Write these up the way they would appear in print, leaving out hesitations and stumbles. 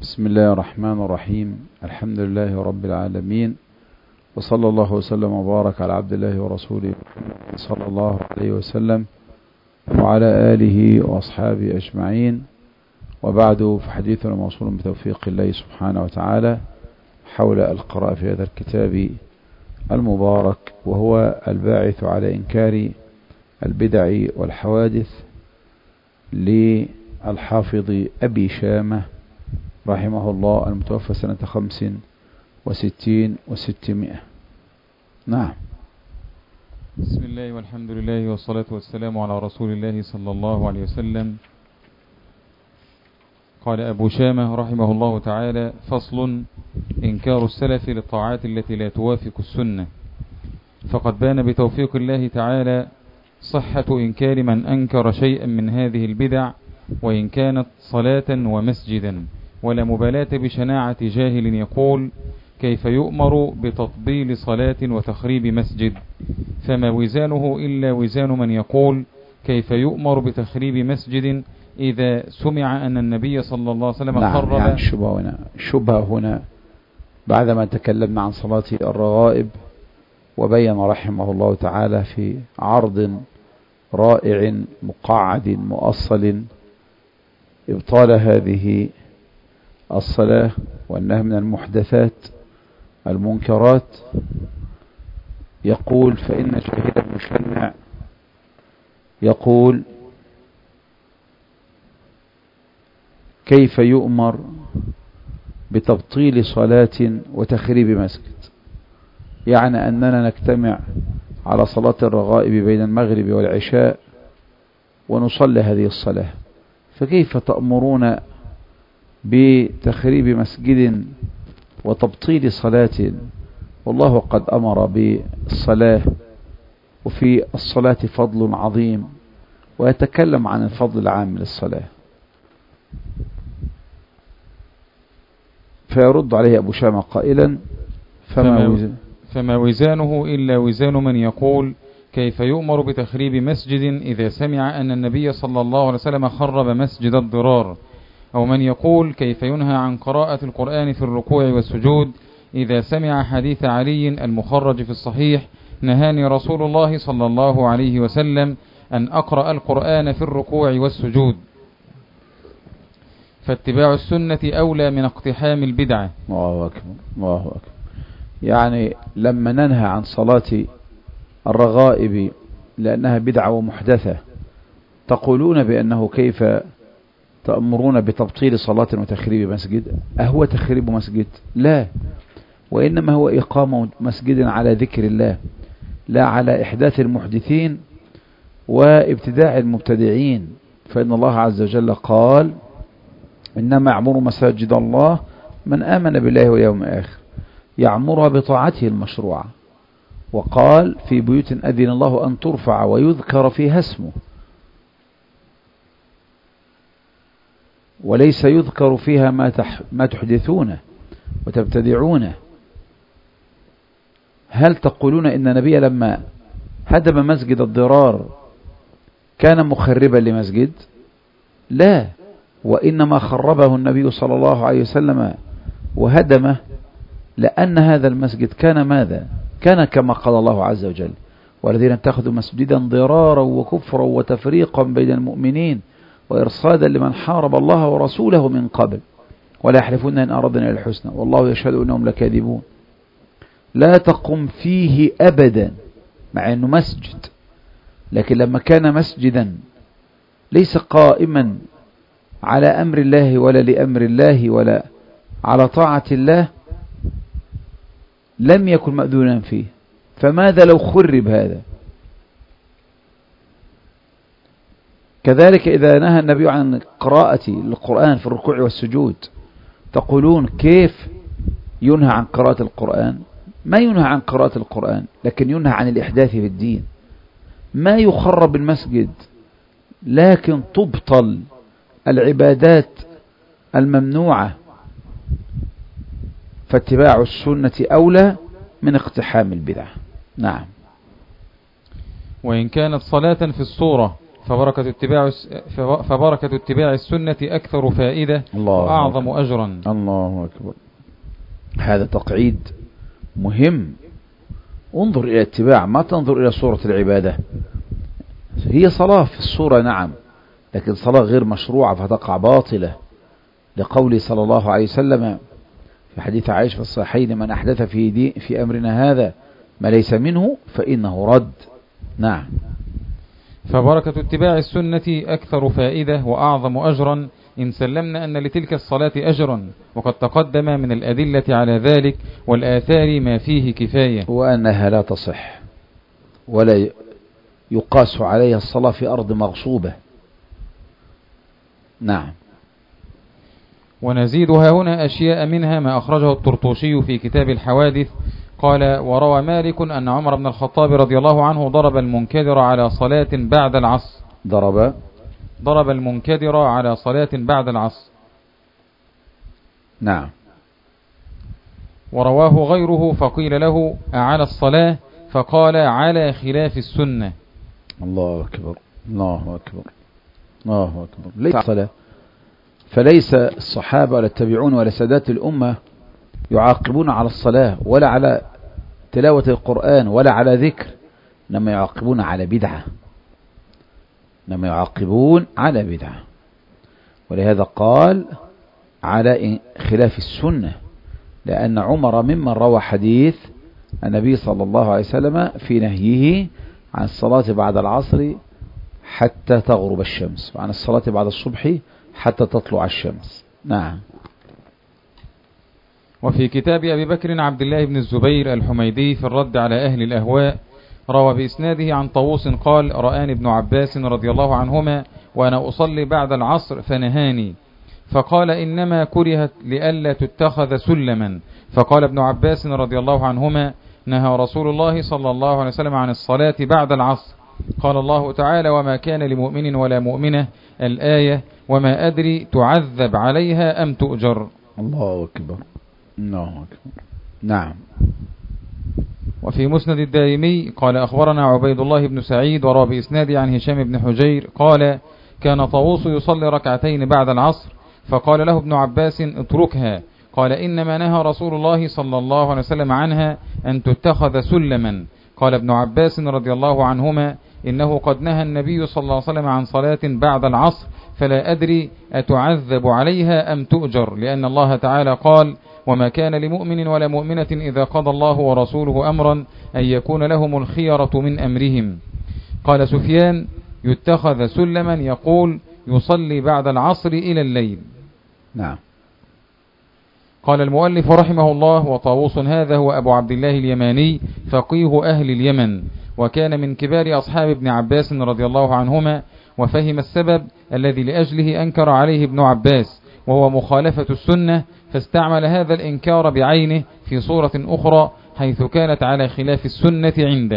بسم الله الرحمن الرحيم. الحمد لله رب العالمين، وصلى الله وسلم وبارك على عبد الله ورسوله صلى الله عليه وسلم وعلى آله وأصحابه أجمعين. وبعد، فحديثنا موصول بتوفيق الله سبحانه وتعالى حول القراءة في هذا الكتاب المبارك، وهو الباعث على إنكار البدع والحوادث للحافظ أبي شامة رحمه الله، المتوفى سنة 65 و600. نعم. بسم الله والحمد لله والصلاة والسلام على رسول الله صلى الله عليه وسلم. قال أبو شامة رحمه الله تعالى: فصل: إنكار السلف للطاعات التي لا توافق السنة. فقد بان بتوفيق الله تعالى صحة إنكار من أنكر شيئا من هذه البدع، وإن كانت صلاة ومسجدا، ولا مبالاة بشناعة جاهل يقول: كيف يؤمر بتطبيل صلاة وتخريب مسجد؟ فما وزانه إلا وزان من يقول: كيف يؤمر بتخريب مسجد إذا سمع أن النبي صلى الله عليه وسلم خرب. يعني شبهة هنا بعدما تكلمنا عن صلاة الرغائب، وبين رحمه الله تعالى في عرض رائع مقعد مؤصل إبطال هذه الصلاة وأنها من المحدثات المنكرات، يقول: فإن جاهلا مشنع يقول: كيف يؤمر بتبطيل صلاة وتخريب مسجد؟ يعني أننا نجتمع على صلاة الرغائب بين المغرب والعشاء ونصلي هذه الصلاة، فكيف تأمرون بتخريب مسجد وتبطيل صلاة؟ والله قد أمر بالصلاة، وفي الصلاة فضل عظيم، ويتكلم عن الفضل العام للصلاة. فيرد عليه أبو شامة قائلا: فما وزانه إلا وزان من يقول: كيف يؤمر بتخريب مسجد إذا سمع أن النبي صلى الله عليه وسلم خرب مسجد الضرار، أو من يقول: كيف ينهى عن قراءة القرآن في الركوع والسجود إذا سمع حديث علي المخرج في الصحيح: نهاني رسول الله صلى الله عليه وسلم أن أقرأ القرآن في الركوع والسجود. فاتباع السنة أولى من اقتحام البدعة. الله أكبر، الله أكبر. يعني لما ننهى عن صلاة الرغائب لأنها بدعة ومحدثة، تقولون بأنه كيف تأمرون بتبطيل صلاة وتخريب مسجد؟ أهو تخريب مسجد؟ لا، وإنما هو إقامة مسجد على ذكر الله، لا على إحداث المحدثين وابتداع المبتدعين. فإن الله عز وجل قال: إنما يعمر مساجد الله من آمن بالله واليوم الآخر، يعمرها بطاعته المشروعة. وقال: في بيوت أذن الله أن ترفع ويذكر فيها اسمه، وليس يذكر فيها ما تحدثونه وتبتدعونه. هل تقولون إن النبي لما هدم مسجد الضرار كان مخربا لمسجد؟ لا، وإنما خربه النبي صلى الله عليه وسلم وهدمه لأن هذا المسجد كان ماذا؟ كان كما قال الله عز وجل: والذين اتخذوا مسجدا ضرارا وكفرا وتفريقا بين المؤمنين وإرصادا لمن حارب الله ورسوله من قبل ولا يحلفون إن أردنا الحسنى والله يشهد أنهم لكاذبون. لا تقم فيه أبدا، مع أنه مسجد، لكن لما كان مسجدا ليس قائما على أمر الله ولا لأمر الله ولا على طاعة الله، لم يكن مأذونا فيه. فماذا لو خرب هذا؟ كذلك إذا نهى النبي عن قراءة القرآن في الركوع والسجود، تقولون: كيف ينهى عن قراءة القرآن؟ ما ينهى عن قراءة القرآن، لكن ينهى عن الإحداث في الدين. ما يخرب المسجد، لكن تبطل العبادات الممنوعة. فاتباع السنة أولى من اقتحام البدع. نعم. وإن كانت صلاة في الصورة فبركة اتباع السنة أكثر فائدة وأعظم أجرا. الله أكبر. هذا تقعيد مهم. انظر إلى اتباع، ما تنظر إلى صورة العبادة. هي صلاة في الصورة نعم، لكن صلاة غير مشروعة فتقع باطلة، لقوله صلى الله عليه وسلم في حديث عائشة في الصحيحين: من أحدث في أمرنا هذا ما ليس منه فإنه رد. نعم. فبركة اتباع السنة أكثر فائدة وأعظم أجرا إن سلمنا أن لتلك الصلاة أجرا، وقد تقدم من الأدلة على ذلك والآثار ما فيه كفاية، وأنها لا تصح ولا يقاس عليها الصلاة في أرض مغصوبة. نعم. ونزيدها هنا أشياء منها ما أخرجه الطرطوشي في كتاب الحوادث قال: وروى مالك أن عمر بن الخطاب رضي الله عنه ضرب المنكدر على صلاة بعد العصر. ضرب المنكدر على صلاة بعد العصر. نعم. ورواه غيره فقيل له: أعلى الصلاة؟ فقال: على خلاف السنة. الله أكبر. الله أكبر. الله أكبر. ليس الصلاة، فليس الصحابة ولا التابعون ولا سادات الأمة يعاقبون على الصلاة ولا على تلاوة القرآن ولا على ذكر، إنما يعاقبون على بدعة. ولهذا قال على خلاف السنة، لأن عمر ممن روى حديث النبي صلى الله عليه وسلم في نهيه عن الصلاة بعد العصر حتى تغرب الشمس، وعن الصلاة بعد الصبح حتى تطلع الشمس. نعم. وفي كتاب أبي بكر عبد الله بن الزبير الحميدي في الرد على أهل الأهواء روى بإسناده عن طاووس قال: رآني ابن عباس رضي الله عنهما وأنا أصلي بعد العصر فنهاني، فقال: إنما كرهت لئلا تتخذ سلما. فقال ابن عباس رضي الله عنهما: نهى رسول الله صلى الله عليه وسلم عن الصلاة بعد العصر. قال الله تعالى: وما كان لمؤمن ولا مؤمنة، الآية، وما أدري تعذب عليها أم تؤجر. الله أكبر. الله أكبر. نعم. وفي مسند الدارمي قال: أخبرنا عبيد الله بن سعيد وروى بإسناده عن هشام بن حجير قال: كان طاووس يصلي ركعتين بعد العصر، فقال له ابن عباس: اتركها. قال: إنما نهى رسول الله صلى الله عليه وسلم عنها أن تتخذ سلما. قال ابن عباس رضي الله عنهما: إنه قد نهى النبي صلى الله عليه وسلم عن صلاة بعد العصر، فلا أدري أتعذب عليها أم تؤجر، لأن الله تعالى قال: وما كان لمؤمن ولا مؤمنة إذا قضى الله ورسوله أمرا أن يكون لهم الخيرة من أمرهم. قال سفيان: يتخذ سلما يقول يصلي بعد العصر إلى الليل. نعم. قال المؤلف رحمه الله: وطاووس هذا هو أبو عبد الله اليماني فقيه أهل اليمن، وكان من كبار أصحاب ابن عباس رضي الله عنهما، وفهم السبب الذي لأجله أنكر عليه ابن عباس، وهو مخالفة السنة، فاستعمل هذا الإنكار بعينه في صورة أخرى حيث كانت على خلاف السنة عنده.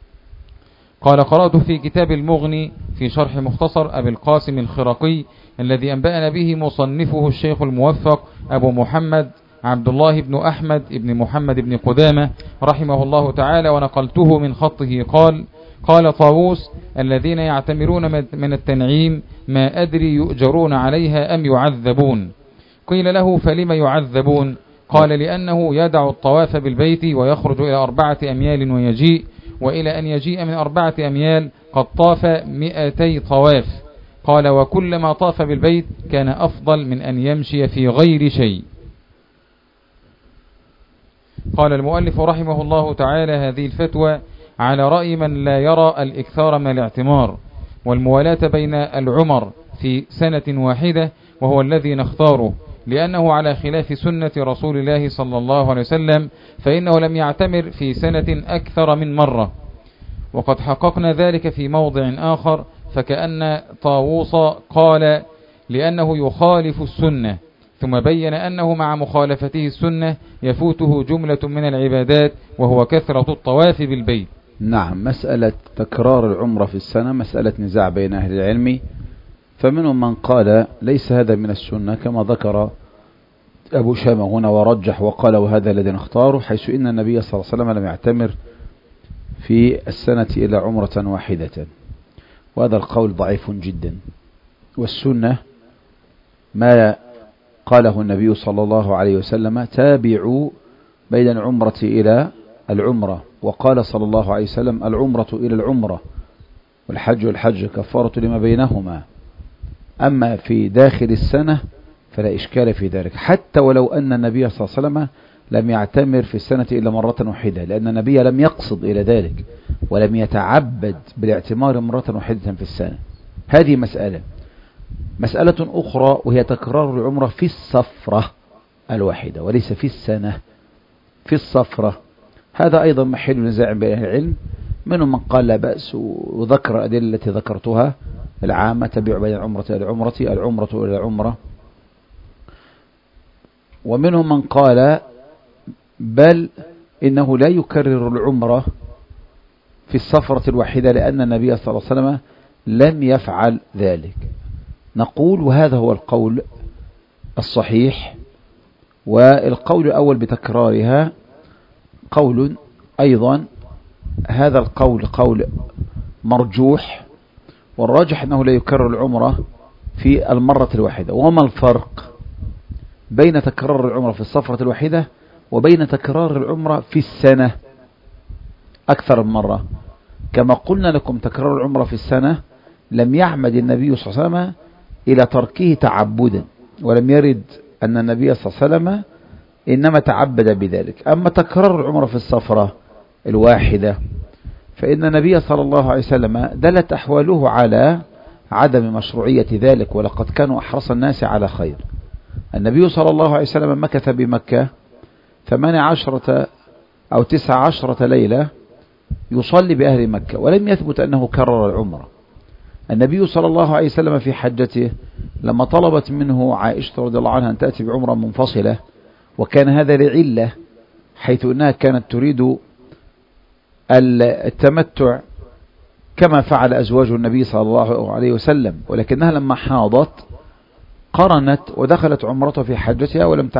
قال: قرأت في كتاب المغني في شرح مختصر أبي القاسم الخرقي الذي أنبأنا به مصنفه الشيخ الموفق أبو محمد عبد الله بن أحمد بن محمد بن قدامة رحمه الله تعالى، ونقلته من خطه قال طاووس: الذين يعتمرون من التنعيم ما أدري يؤجرون عليها أم يعذبون. قيل له: فلما يعذبون؟ قال: لأنه يدع الطواف بالبيت ويخرج إلى 4 أميال ويجيء، وإلى أن يجيء من 4 أميال قد طاف 200 طواف. قال: وكلما طاف بالبيت كان أفضل من أن يمشي في غير شيء. قال المؤلف رحمه الله تعالى: هذه الفتوى على رأي من لا يرى الإكثار من الاعتمار والموالاة بين العمر في سنة واحدة، وهو الذي نختاره، لأنه على خلاف سنة رسول الله صلى الله عليه وسلم، فإنه لم يعتمر في سنة أكثر من مرة. وقد حققنا ذلك في موضع آخر، فكأن طاووس قال لأنه يخالف السنة، ثم بين أنه مع مخالفته السنة يفوته جملة من العبادات، وهو كثرة الطواف بالبيت. نعم. مسألة تكرار العمرة في السنة مسألة نزاع بين أهل العلم، فمنهم من قال ليس هذا من السنة كما ذكر أبو شامة هنا ورجح وقال وهذا الذي نختاره، حيث إن النبي صلى الله عليه وسلم لم يعتمر في السنة إلا عمرة واحدة. وهذا القول ضعيف جدا. والسنة ما قاله النبي صلى الله عليه وسلم: تابعوا بين العمرة إلى العمرة. وقال صلى الله عليه وسلم: العمرة إلى العمرة والحج والحج كفارة لما بينهما. أما في داخل السنة فلا إشكال في ذلك، حتى ولو أن النبي صلى الله عليه وسلم لم يعتمر في السنة إلا مرة واحدة، لأن النبي لم يقصد إلى ذلك ولم يتعبد بالاعتمار مرة واحدة في السنة. هذه مسألة أخرى، وهي تكرار العمرة في السفرة الواحدة وليس في السنة. في السفرة هذا أيضا محل نزاع بين أهل العلم، منهم من قال لا بأس وذكر أدلة التي ذكرتها العامة: تبع بين العمرة إلى العمرة، العمرة إلى العمرة. ومنهم من قال بل إنه لا يكرر العمرة في السفرة الواحدة، لأن النبي صلى الله عليه وسلم لم يفعل ذلك. نقول وهذا هو القول الصحيح، والقول الأول بتكرارها قول أيضا، هذا القول قول مرجوح، والراجح أنه لا يكرر العمرة في المرة الواحدة. وما الفرق بين تكرار العمرة في السفرة الواحدة وبين تكرار العمرة في السنة أكثر من مرة؟ كما قلنا لكم تكرار العمرة في السنة لم يعمد النبي صلى الله عليه وسلم إلى تركه تعبدا، ولم يرد أن النبي صلى الله عليه وسلم إنما تعبد بذلك. أما تكرار العمرة في السفرة الواحدة فإن النبي صلى الله عليه وسلم دلت أحواله على عدم مشروعية ذلك، ولقد كانوا أحرص الناس على خير. النبي صلى الله عليه وسلم مكث بمكة 18 أو 19 ليلة يصلي بأهل مكة، ولم يثبت أنه كرر العمرة. النبي صلى الله عليه وسلم في حجته لما طلبت منه عائشة رضي الله عنها أن تأتي بعمرة منفصلة، وكان هذا لعلة، حيث أنها كانت تريد التمتع كما فعل أزواج النبي صلى الله عليه وسلم، ولكنها لما حاضت قرنت ودخلت عمرته في حجتها ولم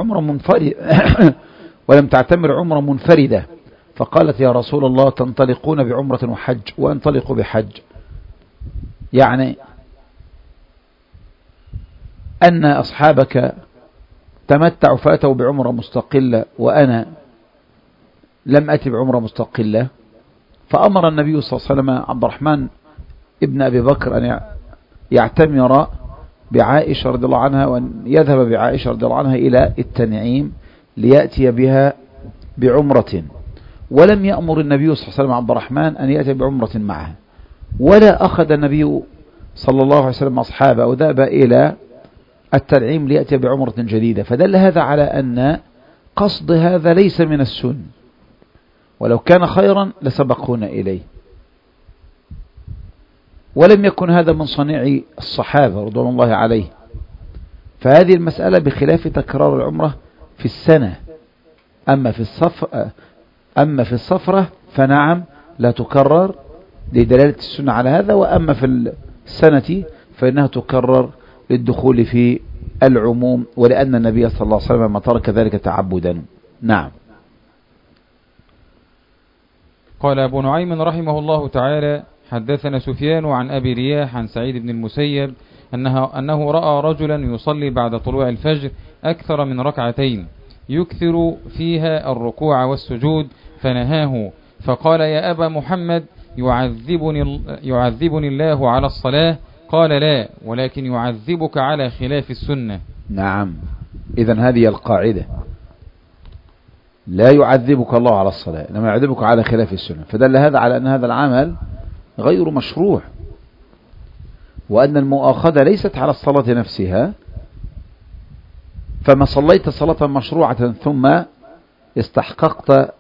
تعتمر عمرة منفردة، فقالت: يا رسول الله تنطلقون بعمرة وحج وانطلق بحج، يعني أن أصحابك تمتعوا فأتوا بعمرة مستقلة وأنا لم أتي بعمرة مستقلة. فأمر النبي صلى الله عليه وسلم عبد الرحمن ابن أبي بكر أن يعتمر بعائشة رضي الله عنها، وأن يذهب بعائشة رضي الله عنها إلى التنعيم ليأتي بها بعمرة، ولم يأمر النبي صلى الله عليه وسلم عبد الرحمن أن يأتي بعمرة معها، ولا أخذ النبي صلى الله عليه وسلم أصحابه وذهب إلى التنعيم ليأتي بعمرة جديدة. فدل هذا على أن قصد هذا ليس من السنة، ولو كان خيرا لسبقونا إليه، ولم يكن هذا من صنيع الصحابة رضوان الله عليه. فهذه المسألة بخلاف تكرار العمرة في السنة. أما في السفرة فنعم لا تكرر لدلالة السنة على هذا، وأما في السنة فإنها تكرر للدخول في العموم، ولأن النبي صلى الله عليه وسلم ما ترك ذلك تعبدا. نعم. قال أبو نعيم رحمه الله تعالى: حدثنا سفيان عن أبي رياح عن سعيد بن المسيب أنه رأى رجلا يصلي بعد طلوع الفجر أكثر من ركعتين يكثر فيها الركوع والسجود، فنهاه فقال: يا أبا محمد يعذبني الله على الصلاة؟ قال: لا، ولكن يعذبك على خلاف السنة. نعم، إذن هذه القاعدة: لا يعذبك الله على الصلاة، إنما يعذبك على خلاف السنة. فدل هذا على أن هذا العمل غير مشروع، وأن المؤاخذة ليست على الصلاة نفسها. فما صليت صلاة مشروعة ثم استحققت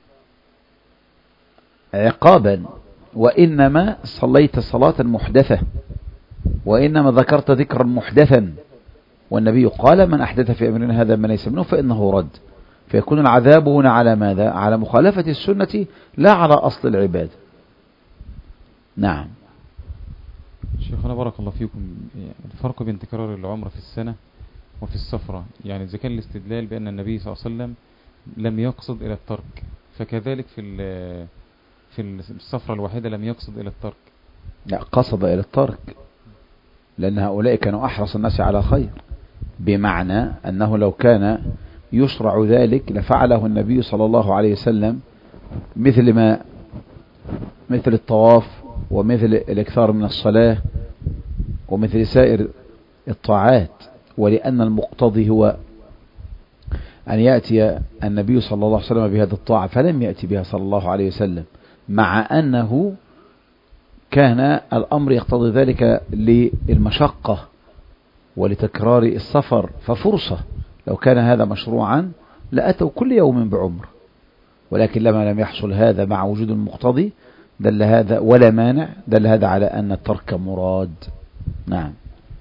عقابا، وإنما صليت صلاة محدثة، وإنما ذكرت ذكرا محدثا، والنبي قال: من أحدث في أمرنا هذا ما ليس منه فإنه رد. فيكون العذاب هنا على ماذا؟ على مخالفة السنة لا على أصل العباد. نعم. شيخنا بارك الله فيكم، الفرق بين تكرار العمرة في السنة وفي السفرة، يعني إذا كان الاستدلال بأن النبي صلى الله عليه وسلم لم يقصد إلى الترك، فكذلك في السفرة الواحدة لم يقصد إلى الترك، لا، قصد إلى الترك، لأن هؤلاء كانوا أحرص الناس على خير، بمعنى أنه لو كان يشرع ذلك لفعله النبي صلى الله عليه وسلم، مثل الطواف ومثل الإكثار من الصلاة ومثل سائر الطاعات. ولأن المقتضي هو أن يأتي النبي صلى الله عليه وسلم بهذه الطاعة، فلم يأتي بها صلى الله عليه وسلم، مع أنه كان الأمر يقتضي ذلك للمشقة ولتكرار السفر، ففرصة لو كان هذا مشروعا لأتوا كل يوم بعمر، ولكن لما لم يحصل هذا مع وجود المقتضي دل هذا ولا مانع، دل هذا على أن الترك مراد. نعم.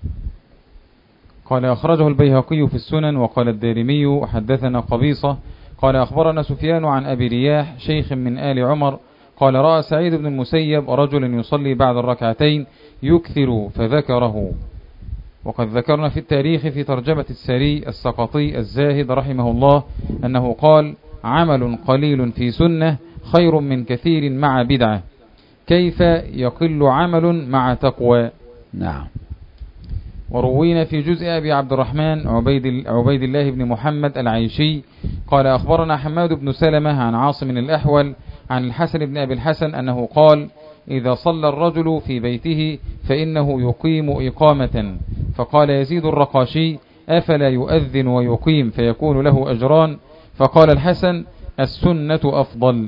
قال أخرجه البيهقي في السنن. وقال الدارمي حدثنا قبيصة قال أخبرنا سفيان عن أبي رياح شيخ من آل عمر قال رأى سعيد بن المسيب رجلا يصلي بعد الركعتين يكثر فذكره. وقد ذكرنا في التاريخ في ترجمة السري السقطي الزاهد رحمه الله أنه قال: عمل قليل في سنة خير من كثير مع بدعة، كيف يقل عمل مع تقوى. نعم. وروينا في جزء أبي عبد الرحمن عبيد الله بن محمد العيشي قال أخبرنا حماد بن سلمة عن عاصم الأحول عن الحسن بن أبي الحسن أنه قال: إذا صلى الرجل في بيته فإنه يقيم إقامة. فقال يزيد الرقاشي: أفلا يؤذن ويقيم فيكون له أجران؟ فقال الحسن: السنة أفضل.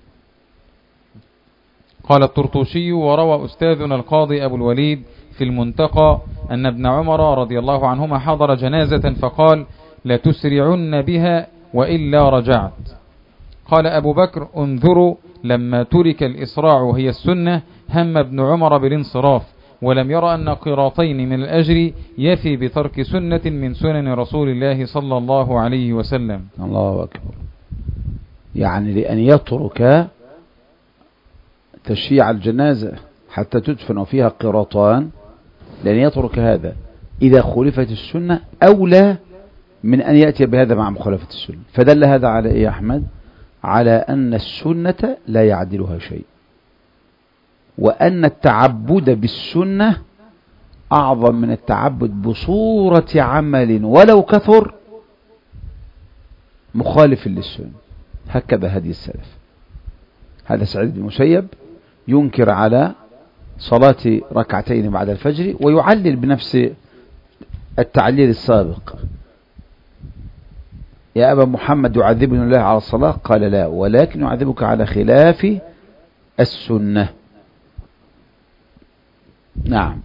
قال الطرطوشي: وروى أستاذنا القاضي أبو الوليد في المنتقى أن ابن عمر رضي الله عنهما حضر جنازة فقال: لتسرعن بها وإلا رجعت. قال أبو بكر: انظروا، لما ترك الإسراع وهي السنة هم ابن عمر بالانصراف، ولم يرى أن قراطين من الأجر يفي بترك سنة من سنن رسول الله صلى الله عليه وسلم. الله أكبر. يعني لأن يترك تشييع الجنازة حتى تدفن فيها قراطان، لأن يترك هذا إذا خلفت السنة أولى من أن يأتي بهذا مع مخالفة السنة. فدل هذا على إيه يا أحمد؟ على أن السنة لا يعدلها شيء، وأن التعبد بالسنة أعظم من التعبد بصورة عمل ولو كثر مخالف للسنة. هكذا هدي السلف. هذا سعيد بن المسيب ينكر على صلاة ركعتين بعد الفجر ويعلل بنفس التعليل السابق: يا أبا محمد يعذبني الله على الصلاة؟ قال: لا، ولكن يعذبك على خلاف السنة. نعم.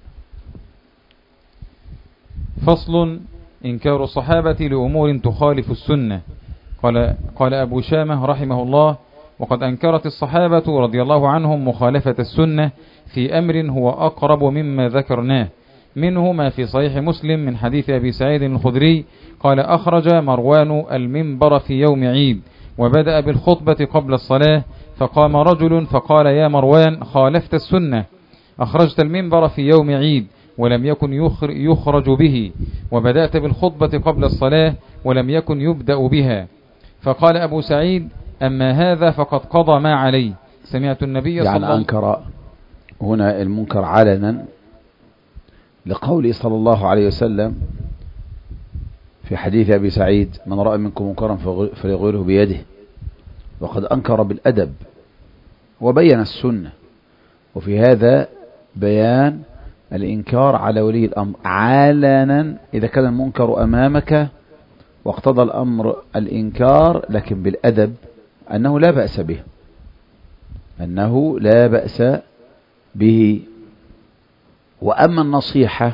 فصل: إنكار الصحابة لأمور تخالف السنة. قال أبو شامة رحمه الله: وقد أنكرت الصحابة رضي الله عنهم مخالفة السنة في أمر هو أقرب مما ذكرناه، منه ما في صحيح مسلم من حديث أبي سعيد الخدري قال: أخرج مروان المنبر في يوم عيد وبدأ بالخطبة قبل الصلاة، فقام رجل فقال: يا مروان، خالفت السنة، أخرجت المنبر في يوم عيد ولم يكن يخرج به، وبدأت بالخطبة قبل الصلاة ولم يكن يبدأ بها. فقال أبو سعيد: أما هذا فقد قضى ما عليه. سمعت النبي يعني أنكر هنا المنكر علنا لقوله صلى الله عليه وسلم في حديث أبي سعيد: من رأى منكم منكرا فليغيره بيده. وقد أنكر بالأدب وبين السنة. وفي هذا بيان الإنكار على ولي الأمر علنا إذا كان المنكر أمامك واقتضى الأمر الإنكار، لكن بالأدب، أنه لا بأس به، أنه لا بأس به. وأما النصيحة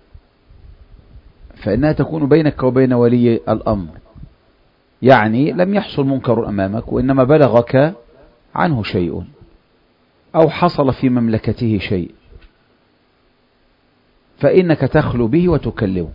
فإنها تكون بينك وبين ولي الأمر، يعني لم يحصل منكر أمامك وإنما بلغك عنه شيء أو حصل في مملكته شيء، فإنك تخلو به وتكلمه،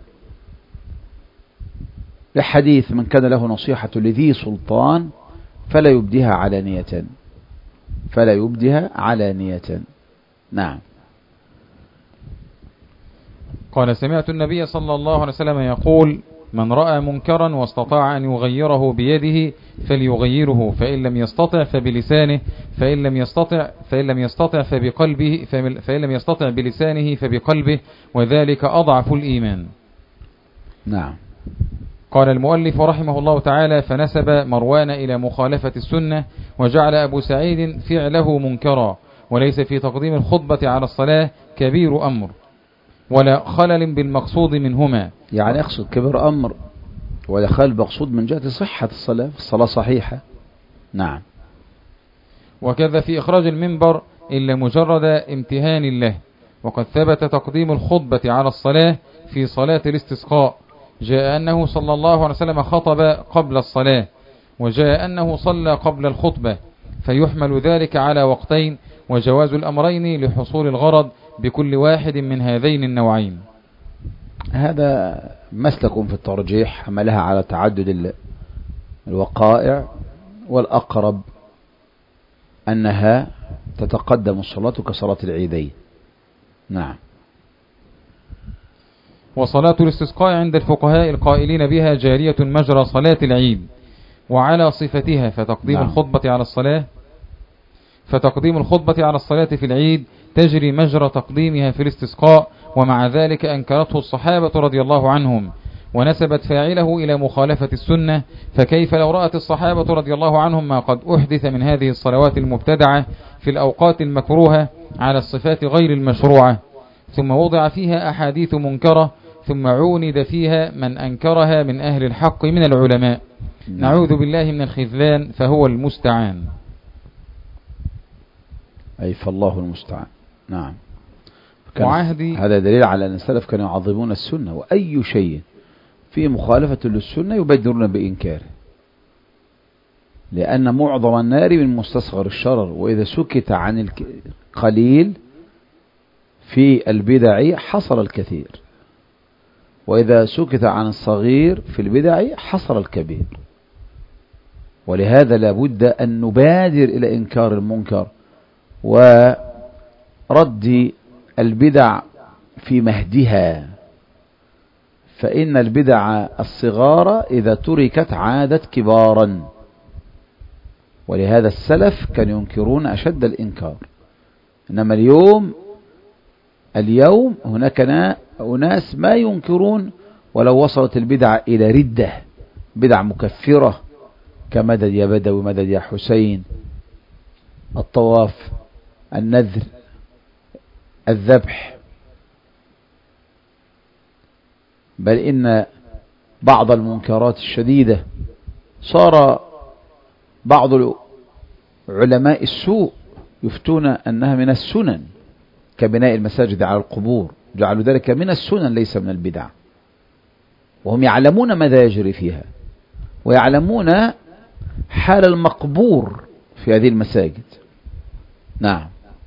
لحديث: من كان له نصيحة لذي سلطان فلا يبدها علانية، فلا يبدها علانية. نعم. قال: سمعت النبي صلى الله عليه وسلم يقول: من رأى منكرا واستطاع أن يغيره بيده فليغيره، فإن لم يستطع فبلسانه، فإن لم يستطع فبقلبه، فإن لم يستطع بلسانه فبقلبه، وذلك أضعف الإيمان. نعم. قال المؤلف رحمه الله تعالى: فنسب مروان إلى مخالفة السنة، وجعل أبو سعيد فعله منكرا، وليس في تقديم الخطبة على الصلاة كبير أمر ولا خلل بالمقصود منهما. يعني اقصد كبير أمر ولا خلل مقصود من جهة صحة الصلاة صحيحة. نعم. وكذا في إخراج المنبر إلا مجرد امتهان له. وقد ثبت تقديم الخطبة على الصلاة في صلاة الاستسقاء، جاء أنه صلى الله عليه وسلم خطب قبل الصلاة، وجاء أنه صلى قبل الخطبة، فيحمل ذلك على وقتين، وجواز الأمرين لحصول الغرض بكل واحد من هذين النوعين. هذا مسلك في الترجيح، حملها على تعدد الوقائع، والأقرب أنها تتقدم الصلاة كصلاة العيدين. نعم. وصلاة الاستسقاء عند الفقهاء القائلين بها جارية مجرى صلاة العيد وعلى صفتها، فتقديم الخطبة على الصلاة في العيد تجري مجرى تقديمها في الاستسقاء، ومع ذلك أنكرته الصحابة رضي الله عنهم ونسبت فاعله إلى مخالفة السنة، فكيف لو رأت الصحابة رضي الله عنهم ما قد أحدث من هذه الصلوات المبتدعة في الأوقات المكروهة على الصفات غير المشروعة، ثم وضع فيها أحاديث منكرة، ثم عوند فيها من أنكرها من أهل الحق من العلماء. نعوذ بالله من الخذلان، فهو المستعان. أي فالله المستعان. نعم. هذا دليل على أن السلف كانوا يعظمون السنة، وأي شيء فيه مخالفة للسنة يبادرون بإنكاره، لأن معظم النار من مستصغر الشرر، وإذا سكت عن القليل في البدع حصل الكثير، وإذا سكت عن الصغير في البدع حصل الكبير. ولهذا لابد أن نبادر إلى إنكار المنكر ورد البدع في مهدها، فإن البدع الصغار إذا تركت عادت كبارا. ولهذا السلف كانوا ينكرون أشد الإنكار. إنما اليوم هناك أناس ما ينكرون ولو وصلت البدع إلى ردة، بدع مكفرة كمدد يا بدوي، مدد يا حسين، الطواف، النذر، الذبح. بل إن بعض المنكرات الشديدة صار بعض علماء السوء يفتون أنها من السنن، كبناء المساجد على القبور، جعلوا ذلك من السنن ليس من البدع، وهم يعلمون ماذا يجري فيها، ويعلمون حال المقبور في هذه المساجد. نعم.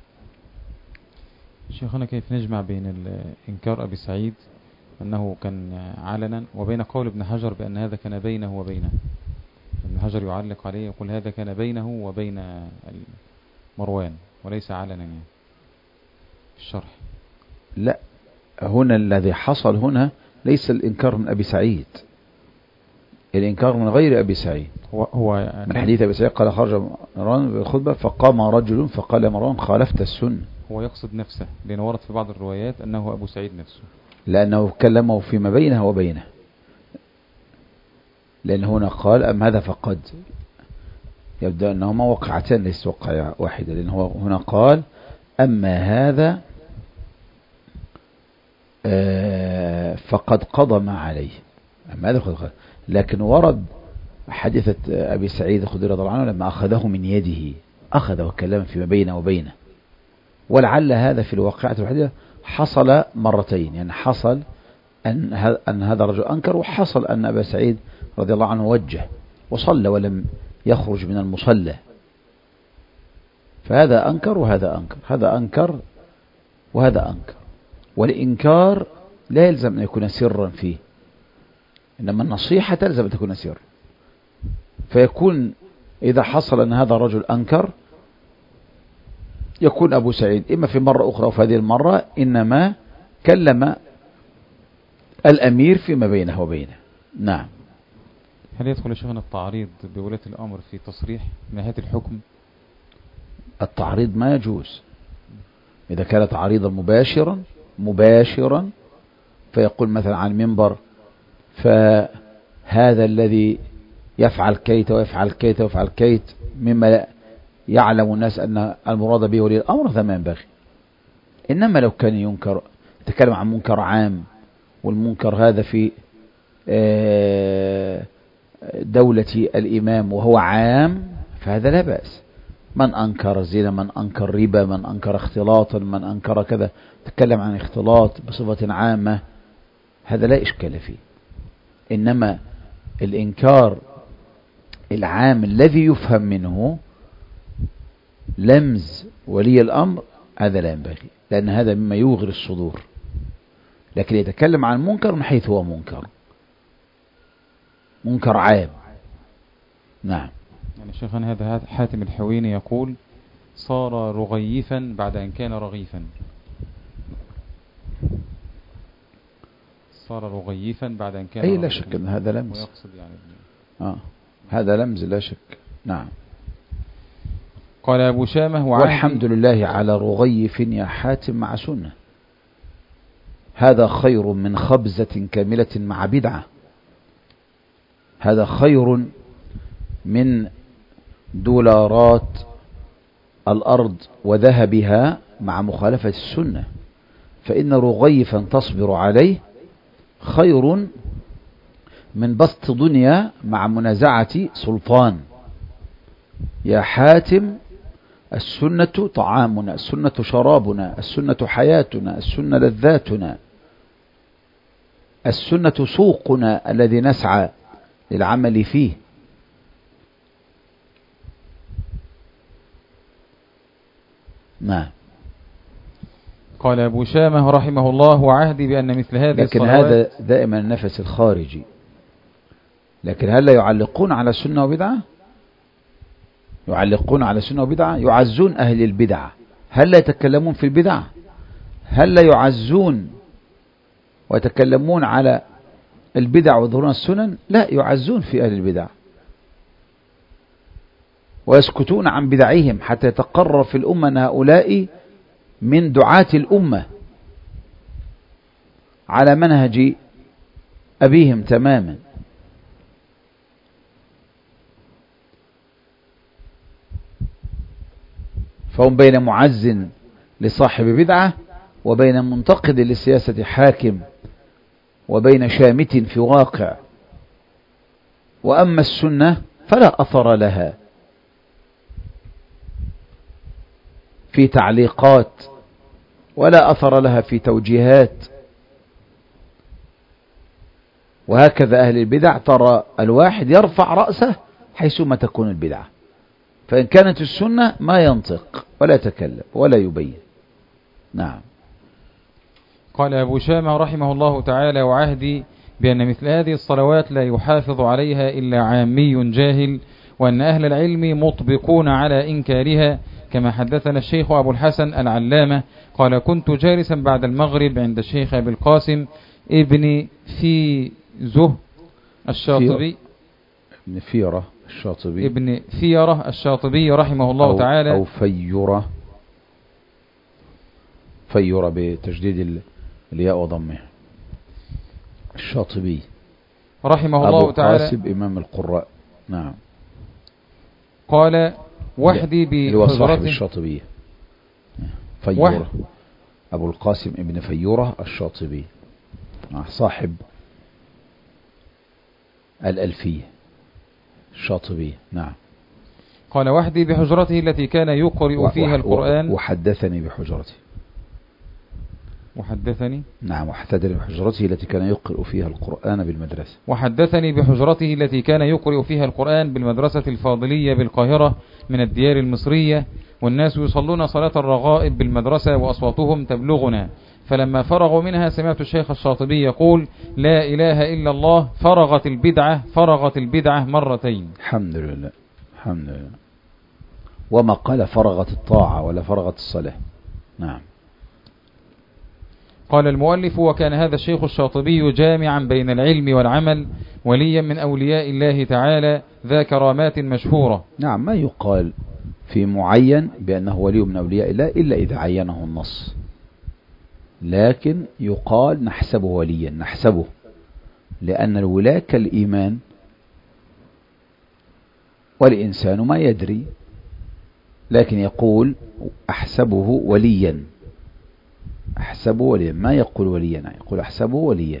شيخنا، كيف نجمع بين إنكار أبي سعيد أنه كان علنا وبين قول ابن حجر بأن هذا كان بينه وبينه؟ ابن حجر يعلق عليه يقول هذا كان بينه وبين مروان وليس علنا يعني في الشرح. لا، هنا الذي حصل هنا ليس الإنكار من أبي سعيد، الإنكار من غير أبي سعيد. هو من حديث أبي سعيد قال خرج مروان بالخطبة فقام رجل فقال مروان خالفت السنة. هو يقصد نفسه، لأن ورد في بعض الروايات أنه أبو سعيد نفسه، لأنه كلمه فيما بينه وبينه، لأن هنا قال أم هذا فقد، يبدو أنهما وقعتان ليس وقعة واحدة، لأن هو هنا قال أما هذا فقد قضى ما عليه، أما هذا فقد قضى. لكن ورد حديثة أبي سعيد الخدري رضي الله عنه لما أخذه من يده، أخذ وكلم فيما بينه وبينه، ولعل هذا في الواقعة الوحيدة حصل مرتين، يعني حصل أن هذا الرجل أنكر، وحصل أن أبا سعيد رضي الله عنه وجه وصلى ولم يخرج من المصلى، فهذا أنكر وهذا أنكر، هذا أنكر وهذا أنكر. والإنكار لا يلزم أن يكون سرا فيه، إنما النصيحة تلزم أن تكون سرا، فيكون إذا حصل أن هذا الرجل أنكر يكون أبو سعيد إما في مرة أخرى وفي هذه المرة إنما كلم الأمير فيما بينه وبينه، نعم. هل يدخل شيخنا التعريض بولاة الأمر في تصريح نهاية الحكم؟ التعريض ما يجوز إذا كان تعريضا مباشرا فيقول مثلا عن منبر فهذا الذي يفعل كيت ويفعل كيت ويفعل كيت مما يعلم الناس أن المراد به ولي الأمر فما ينبغي. إنما لو كان ينكر يتكلم عن منكر عام والمنكر هذا في دولة الإمام وهو عام فهذا لا بأس. من أنكر الزنا، من أنكر ربا، من أنكر اختلاطا، من أنكر كذا، تكلم عن اختلاط بصفة عامة هذا لا إشكال فيه. إنما الإنكار العام الذي يفهم منه لمز ولي الأمر هذا لا ينبغي، لأن هذا مما يوغر الصدور. لكن يتكلم عن منكر من حيث هو منكر عام. نعم. يعني شيخنا هذا حاتم الحويني يقول صار رغيفا بعد أن كان رغيفا. صار رغيفا بعد أن كان أي رغيفا. لا شك أن هذا لمز. ويقصد يعني هذا لمز لا شك. نعم. قال أبو شامة والحمد لله على رغيف يا حاتم مع سنة، هذا خير من خبزة كاملة مع بدعة، هذا خير من دولارات الأرض وذهبها مع مخالفة السنة، فإن رغيفا تصبر عليه خير من بسط دنيا مع منازعة سلطان. يا حاتم السنة طعامنا، السنة شرابنا، السنة حياتنا، السنة لذاتنا، السنة سوقنا الذي نسعى للعمل فيه. نعم. قال أبو شامة رحمه الله وعهدي بأن مثل هذه لكن هذا دائما النفس الخارجي. لكن هل لا يعلقون على سنة وبدعة؟ يعلقون على سنة وبدعة، يعزون أهل البدعة. هل لا يتكلمون في البدعة؟ هل لا يعزون ويتكلمون على البدع وظهورنا السنن؟ لا، يعزون في أهل البدع ويسكتون عن بدعهم حتى يتقرر في الأمة أن هؤلاء من دعاة الأمة على منهج أبيهم تماما. فهم بين معز لصاحب بدعة وبين منتقد لسياسة حاكم وبين شامت في واقع. وأما السنة فلا أثر لها في تعليقات ولا أثر لها في توجيهات. وهكذا أهل البدع ترى الواحد يرفع رأسه حيثما تكون البدعة، فإن كانت السنة ما ينطق ولا يتكلم ولا يبين. نعم. قال أبو شامة رحمه الله تعالى وعهدي بأن مثل هذه الصلوات لا يحافظ عليها إلا عامي جاهل، وأن أهل العلم مطبقون على إنكارها، كما حدثنا الشيخ أبو الحسن العلامة قال كنت جالسا بعد المغرب عند الشيخ أبي القاسم ابن فيزه الشاطبي ابن فيرة الشاطبي رحمه الله تعالى، أو فيرة بتجديد الياء وضمها، الشاطبي رحمه الله تعالى أبو القاسم إمام القراء. نعم. قال وحدي بحضرته الشاطبية فيورة، أبو القاسم ابن فيورة الشاطبي صاحب الألفية الشاطبي. نعم. قال وحدي بحجرته التي كان يقرئ فيها القرآن. وحدثني بحجرته. نعم. وحدثني بحجرته التي كان يقرئ فيها القرآن بالمدرسة. وحدثني بحجرته التي كان يقرئ فيها القرآن بالمدرسة الفاضلية بالقاهرة من الديار المصرية، والناس يصلون صلاة الرغائب بالمدرسة وأصواتهم تبلغنا، فلما فرغوا منها سمعت الشيخ الشاطبي يقول لا إله إلا الله، فرغت البدعة مرتين. الحمد لله. وما قال فرغت الطاعة ولا فرغت الصلاة. نعم. قال المؤلف: وكان هذا الشيخ الشاطبي جامعا بين العلم والعمل، وليا من أولياء الله تعالى ذا كرامات مشهورة. نعم، ما يقال في معين بأنه ولي من أولياء الله إلا إذا عينه النص، لكن يقال نحسبه وليا، نحسبه، لأن الولاء كالإيمان، والإنسان ما يدري، لكن يقول أحسبه وليا، أحسبه وليا، ما يقول وليا، يقول أحسبه وليا.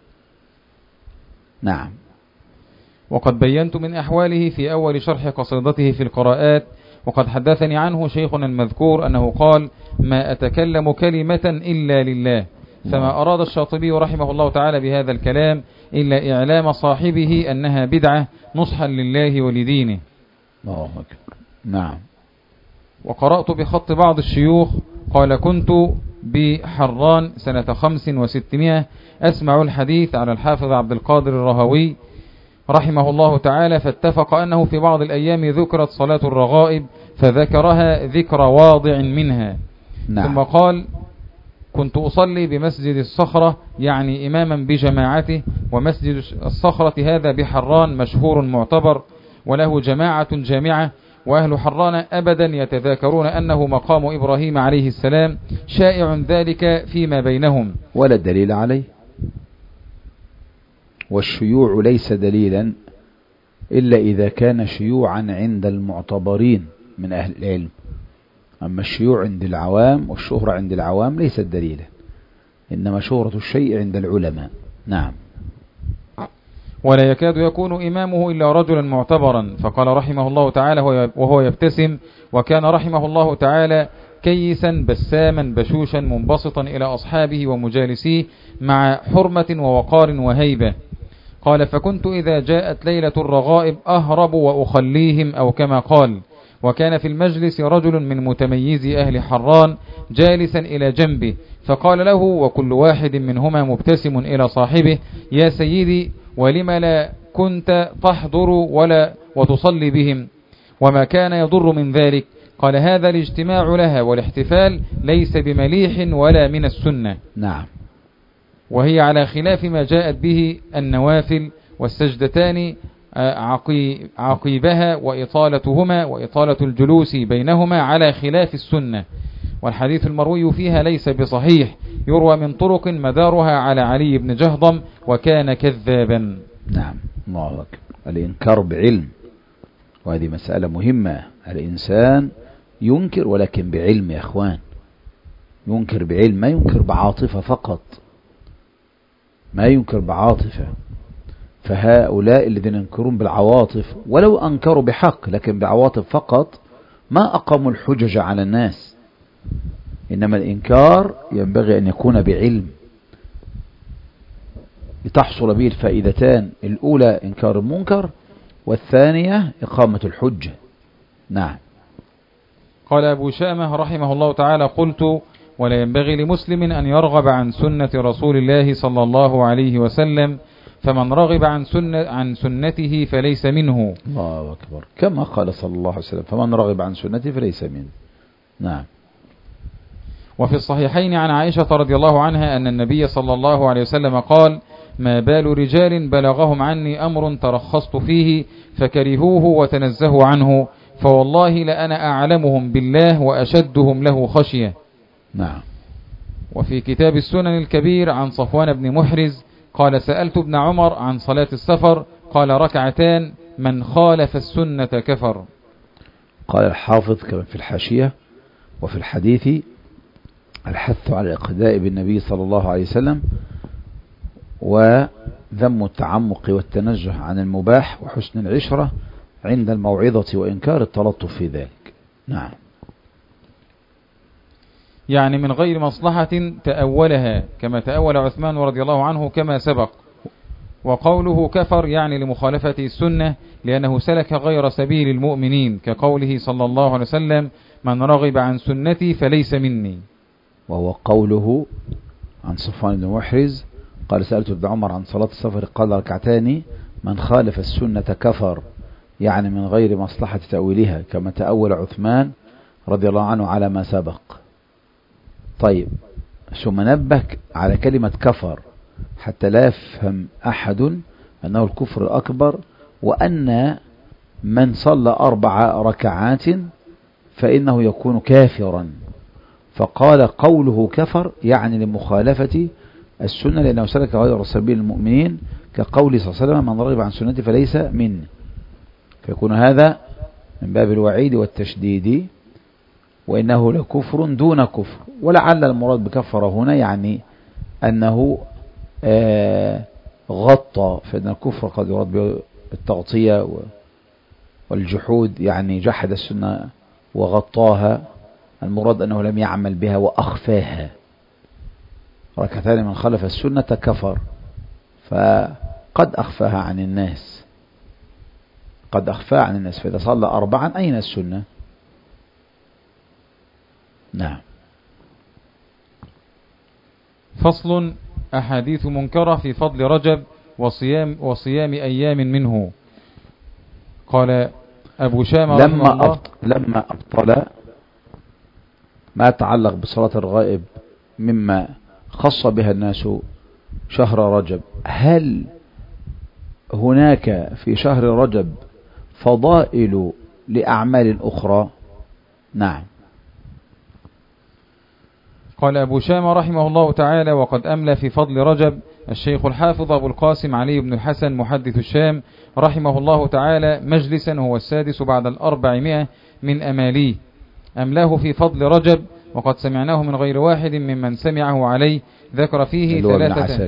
نعم. وقد بينت من أحواله في أول شرح قصيدته في القراءات، وقد حدثني عنه شيخنا المذكور أنه قال: ما أتكلم كلمة إلا لله. فما أراد الشاطبي رحمه الله تعالى بهذا الكلام إلا إعلام صاحبه أنها بدعة نصحا لله ولدينه. الله أكبر. نعم. وقرأت بخط بعض الشيوخ قال: كنت بحران سنة 65 أسمع الحديث على الحافظ عبد القادر الرهوي رحمه الله تعالى، فاتفق أنه في بعض الأيام ذكرت صلاة الرغائب فذكرها ذكر واضع منها. نعم. ثم قال: كنت أصلي بمسجد الصخرة، يعني إماما بجماعته، ومسجد الصخرة هذا بحران مشهور معتبر وله جماعة جامعة، وأهل حران أبدا يتذاكرون أنه مقام إبراهيم عليه السلام، شائع ذلك فيما بينهم ولا دليل عليه، والشيوع ليس دليلا إلا إذا كان شيوعا عند المعتبرين من أهل العلم، أما الشيوع عند العوام والشهرة عند العوام ليست دليلا، إنما شهرة الشيء عند العلماء. نعم. ولا يكاد يكون إمامه إلا رجلا معتبرا. فقال رحمه الله تعالى وهو يبتسم: وكان رحمه الله تعالى كيسا بساما بشوشا منبسطا إلى أصحابه ومجالسيه مع حرمة ووقار وهيبة. قال: فكنت إذا جاءت ليلة الرغائب أهرب وأخليهم، أو كما قال. وكان في المجلس رجل من متميزي أهل حران جالسا إلى جنبه، فقال له وكل واحد منهما مبتسم إلى صاحبه: يا سيدي، ولم لا كنت تحضر وتصلي بهم؟ وما كان يضر من ذلك؟ قال: هذا الاجتماع لها والاحتفال ليس بمليح ولا من السنة. نعم. وهي على خلاف ما جاءت به النوافل والسجدتان عقيبها وإطالتهما وإطالة الجلوس بينهما على خلاف السنة. والحديث المروي فيها ليس بصحيح، يروى من طرق مدارها على علي بن جهضم وكان كذابا. نعم. الله أكبر. الإنكار بعلم، وهذه مسألة مهمة. الإنسان ينكر ولكن بعلم يا أخوان، ينكر بعلم، ما ينكر بعاطفة فقط، ما ينكر بعاطفة. فهؤلاء الذين ينكرون بالعواطف ولو أنكروا بحق لكن بعواطف فقط ما أقاموا الحجج على الناس، إنما الإنكار ينبغي أن يكون بعلم لتحصل به الفائدتان: الأولى إنكار المنكر، والثانية إقامة الحجة. نعم. قال أبو شامة رحمه الله تعالى: قلت: ولا ينبغي لمسلم أن يرغب عن سنة رسول الله صلى الله عليه وسلم، فمن رغب عن سنته فليس منه. الله أكبر. كما قال صلى الله عليه وسلم: فمن رغب عن سنته فليس منه. نعم. وفي الصحيحين عن عائشة رضي الله عنها أن النبي صلى الله عليه وسلم قال: ما بال رجال بلغهم عني أمر ترخصت فيه فكرهوه وتنزهوا عنه، فوالله لأنا أعلمهم بالله وأشدهم له خشية. نعم. وفي كتاب السنن الكبير عن صفوان بن محرز قال: سألت ابن عمر عن صلاة السفر، قال: ركعتان، من خالف السنة كفر. قال الحافظ كما في الحاشية: وفي الحديث الحث على الاقتداء بالنبي صلى الله عليه وسلم، وذم التعمق والتنزه عن المباح، وحسن العشرة عند الموعظة وإنكار التلطف في ذلك. نعم. يعني من غير مصلحة تأولها كما تأول عثمان رضي الله عنه كما سبق. وقوله كفر يعني لمخالفة السنة، لأنه سلك غير سبيل المؤمنين، كقوله صلى الله عليه وسلم: من رغب عن سنتي فليس مني. وهو قوله عن صفوان بن محرز قال: سألت ابن عمر عن صلاة السفر، قال: ركعتان، من خالف السنة كفر، يعني من غير مصلحة تأويلها كما تأول عثمان رضي الله عنه على ما سبق. طيب، ثم نبه على كلمة كفر حتى لا يفهم أحد أنه الكفر الأكبر، وأن من صلى 4 ركعات فإنه يكون كافرا. فقال قوله كفر يعني لمخالفة السنة، لأنه سلك غير سبيل المؤمنين، كقول صلى الله عليه وسلم: من رغب عن سنتي فليس مني. فيكون هذا من باب الوعيد والتشديد، وإنه لكفر دون كفر. ولعل المراد بكفر هنا يعني أنه غطى، فإن الكفر قد يراد بالتغطية والجحود، يعني جحد السنة وغطاها. المراد أنه لم يعمل بها وأخفاها. ركعتان من خلف السنة كفر، فقد أخفاها عن الناس، قد أخفاها عن الناس. فإذا صلى 4 أين السنة؟ نعم. فصل: أحاديث منكرة في فضل رجب وصيام أيام منه. قال أبو شامة لما أبطل ما يتعلق بصلاة الغائب مما خص بها الناس شهر رجب، هل هناك في شهر رجب فضائل لأعمال أخرى؟ نعم. قال أبو شامة رحمه الله تعالى: وقد أملى في فضل رجب الشيخ الحافظ أبو القاسم علي بن الحسن محدث الشام رحمه الله تعالى مجلسا هو 6 بعد 400 من أماليه، أملاه في فضل رجب، وقد سمعناه من غير واحد ممن سمعه عليه. ذكر فيه 3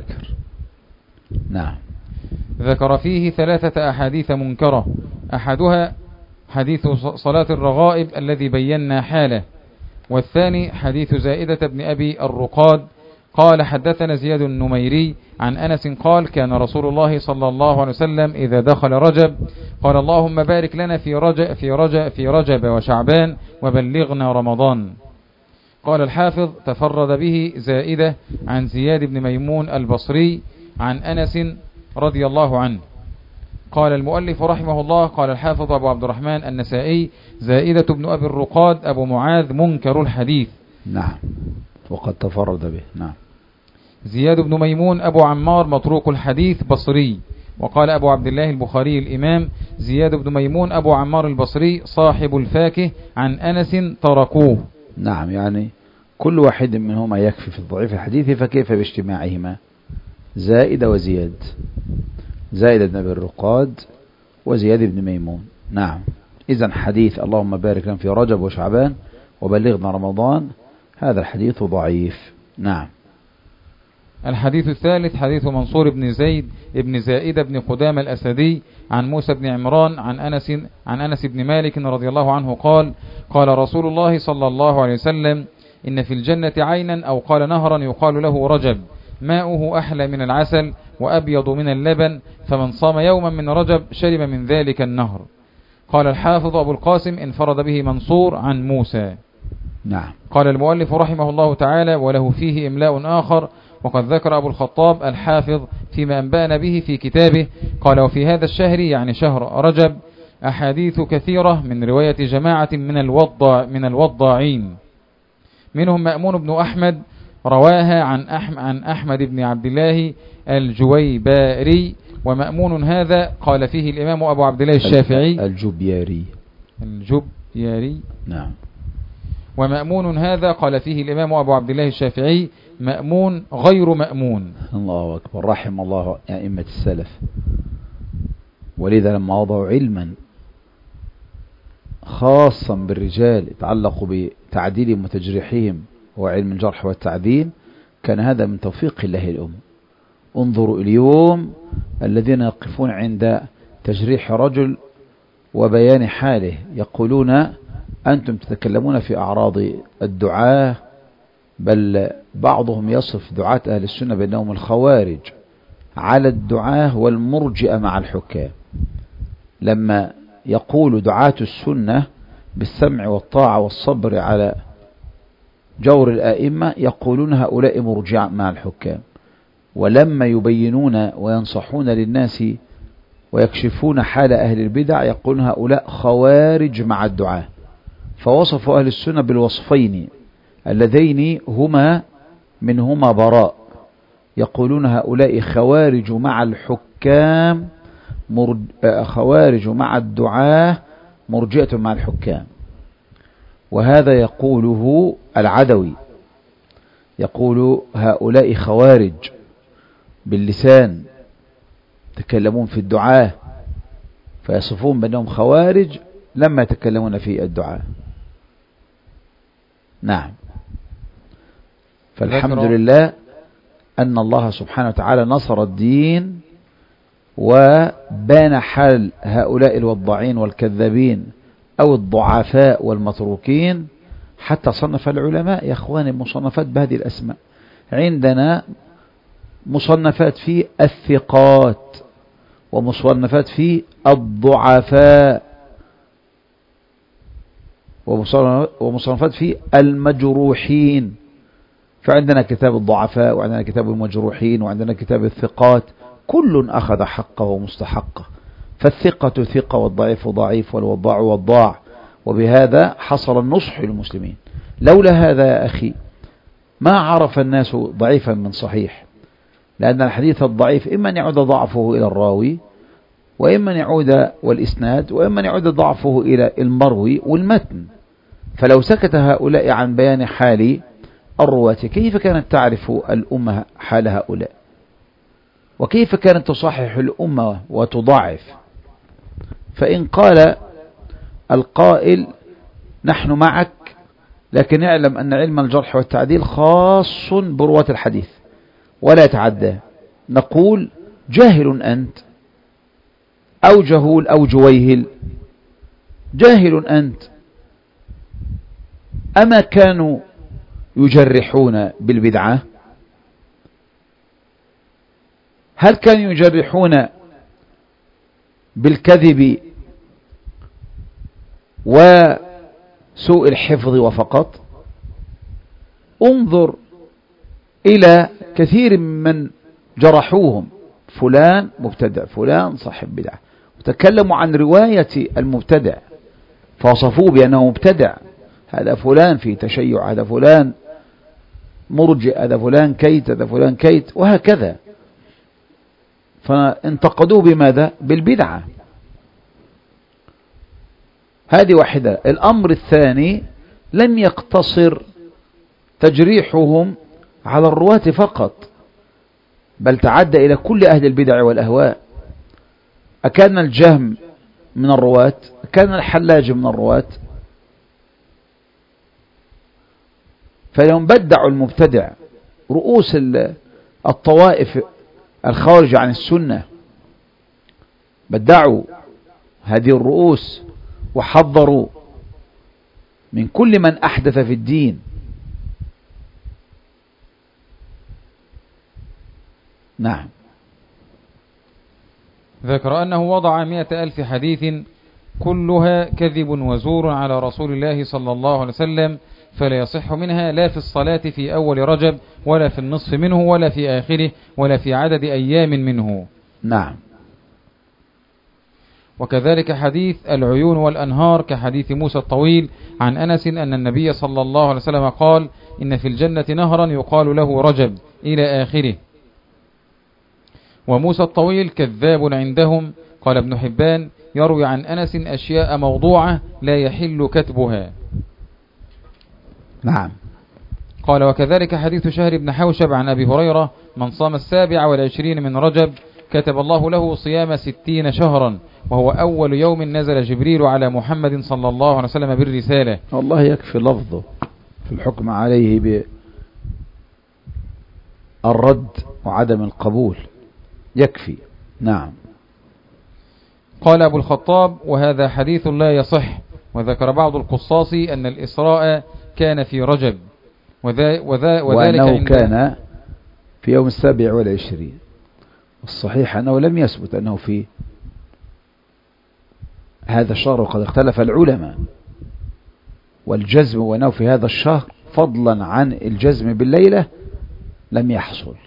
نعم. ذكر فيه 3 أحاديث منكرة. أحدها حديث صلاة الرغائب الذي بينا حاله، والثاني حديث زائدة بن أبي الرقاد قال: حدثنا زياد النميري عن أنس قال: كان رسول الله صلى الله عليه وسلم إذا دخل رجب قال: اللهم بارك لنا في رجب وشعبان وبلغنا رمضان. قال الحافظ: تفرد به زائدة عن زياد بن ميمون البصري عن أنس رضي الله عنه. قال المؤلف رحمه الله: قال الحافظ أبو عبد الرحمن النسائي: زائدة بن أبي الرقاد أبو معاذ منكر الحديث. نعم، وقد تفرد به. نعم. زياد بن ميمون أبو عمار متروك الحديث بصري. وقال أبو عبد الله البخاري الإمام: زياد بن ميمون أبو عمار البصري صاحب الفاكه عن أنس تركوه. نعم، يعني كل واحد منهما يكفي في الضعيف الحديث، فكيف باجتماعهما؟ زائد وزياد، زائد بن أبي الرقاد وزياد بن ميمون. نعم. إذن حديث اللهم بارك لنا في رجب وشعبان وبلغنا رمضان، هذا الحديث ضعيف. نعم. الحديث الثالث حديث منصور بن زيد بن زائدة بن قدام الأسدي عن موسى بن عمران عن أنس بن مالك رضي الله عنه قال: قال رسول الله صلى الله عليه وسلم: إن في الجنة عينا، أو قال نهرا، يقال له رجب، ماؤه أحلى من العسل وأبيض من اللبن، فمن صام يوما من رجب شرب من ذلك النهر. قال الحافظ أبو القاسم: انفرد به منصور عن موسى. نعم. قال المؤلف رحمه الله تعالى: وله فيه إملاء آخر، وقد ذكر أبو الخطاب الحافظ فيما أنبأنا به في كتابه قال: وفي هذا الشهر، يعني شهر رجب، أحاديث كثيرة من رواية جماعة من الوضاعين، منهم مأمون بن أحمد رواها عن أحمد بن عبد الله الجويباري. ومأمون هذا قال فيه الإمام أبو عبد الله الشافعي الجبياري. نعم. ومأمون هذا قال فيه الإمام أبو عبد الله الشافعي: مأمون غير مأمون. الله أكبر، رحم الله أئمة السلف. ولذا لما وضعوا علما خاصا بالرجال يتعلق بتعديلهم وتجريحهم، هو علم الجرح والتعديل، كان هذا من توفيق الله الأمة. انظروا اليوم الذين يقفون عند تجريح رجل وبيان حاله، يقولون: أنتم تتكلمون في أعراض الدعاة، بل بعضهم يصف دعاة أهل السنة بأنهم الخوارج على الدعاة والمرجئة مع الحكام. لما يقول دعاة السنة بالسمع والطاعة والصبر على جور الآئمة، يقولون هؤلاء مرجئة مع الحكام. ولما يبينون وينصحون للناس ويكشفون حال أهل البدع، يقولون هؤلاء خوارج مع الدعاة. فوصفوا أهل السنة بالوصفين اللذين هما منهما براء، يقولون هؤلاء خوارج مع الحكام، خوارج مع الدعاة، مرجئة مع الحكام. وهذا يقوله العدوي، يقول هؤلاء خوارج باللسان، يتكلمون في الدعاة فيصفون بأنهم خوارج لما يتكلمون في الدعاة. نعم. فالحمد لله أن الله سبحانه وتعالى نصر الدين وبان حال هؤلاء الوضاعين والكذابين أو الضعفاء والمتروكين، حتى صنف العلماء يا أخواني مصنفات بهذه الأسماء. عندنا مصنفات في الثقات، ومصنفات في الضعفاء، ومصنفات في المجروحين. فعندنا كتاب الضعفاء، وعندنا كتاب المجروحين، وعندنا كتاب الثقات، كل أخذ حقه ومستحقه. فالثقة ثقة، والضعيف ضعيف، والوضاع وضاع. وبهذا حصل النصح للمسلمين. لولا هذا يا أخي ما عرف الناس ضعيفا من صحيح، لأن الحديث الضعيف إما أن يعود ضعفه إلى الراوي، وإما أن يعود والإسناد، وإما أن يعود ضعفه إلى المروي والمتن. فلو سكت هؤلاء عن بيان حال الرواة، كيف كانت تعرف الأمة حال هؤلاء؟ وكيف كانت تصحح الأمة وتضعف؟ فإن قال القائل نحن معك، لكن اعلم أن علم الجرح والتعديل خاص برواة الحديث ولا يتعدى، نقول جاهل أنت، أو جهول أو جويهل، جاهل أنت. أما كانوا يجرحون بالبدعة؟ هل كانوا يجرحون بالكذب وسوء الحفظ وفقط؟ انظر إلى كثير من جرحوهم، فلان مبتدع، فلان صاحب بدعة، وتكلموا عن رواية المبتدع فوصفوه بأنه مبتدع، هذا فلان في تشيع، هذا فلان مرجئ، هذا فلان كيت، هذا فلان كيت، وهكذا. فانتقدوه بماذا؟ بالبدعة. هذه واحدة. الأمر الثاني، لم يقتصر تجريحهم على الرواة فقط، بل تعدى إلى كل أهل البدع والأهواء. أكان الجهم من الرواة؟ أكان الحلاج من الرواة؟ فلهم بدعوا المبتدع، رؤوس الطوائف الخارج عن السنة بدعوا هذه الرؤوس، وحذروا من كل من أحدث في الدين. نعم. ذكر أنه وضع 100,000 حديث كلها كذب وزور على رسول الله صلى الله عليه وسلم، فلا يصح منها لا في الصلاة في أول رجب، ولا في النصف منه، ولا في آخره، ولا في عدد أيام منه. نعم. وكذلك حديث العيون والأنهار كحديث موسى الطويل عن أنس أن النبي صلى الله عليه وسلم قال إن في الجنة نهرا يقال له رجب إلى آخره. وموسى الطويل كذاب عندهم، قال ابن حبان يروي عن أنس أشياء موضوعة لا يحل كتبها. نعم. قال وكذلك حديث شهر بن حوشب عن أبي هريرة من صام 27 من رجب كتب الله له صيام 60 شهرا، وهو أول يوم نزل جبريل على محمد صلى الله عليه وسلم بالرسالة. والله يكفي لفظه في الحكم عليه بالرد وعدم القبول، يكفي. نعم. قال أبو الخطاب وهذا حديث لا يصح. وذكر بعض القصاص أن الإسراء كان في رجب، وذلك وأنه كان في يوم 27. الصحيح أنه لم يثبت أنه في هذا الشهر، وقد اختلف العلماء، والجزم وأنه في هذا الشهر فضلا عن الجزم بالليلة لم يحصل.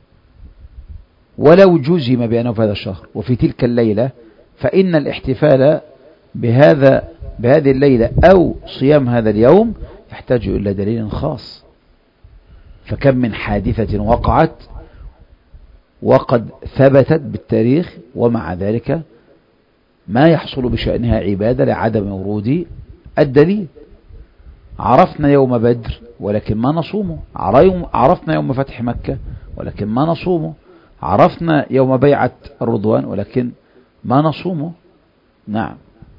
ولو جزم بأنه في هذا الشهر وفي تلك الليلة، فإن الاحتفال بهذه الليلة أو صيام هذا اليوم يحتاج إلى دليل خاص. فكم من حادثة وقعت وقد ثبتت بالتاريخ ومع ذلك ما يحصل بشأنها عبادة لعدم ورود الدليل. عرفنا يوم بدر ولكن ما نصومه، عرفنا يوم فتح مكة ولكن ما نصومه، عرفنا يوم بيعة الرضوان ولكن ما نصومه. نعم.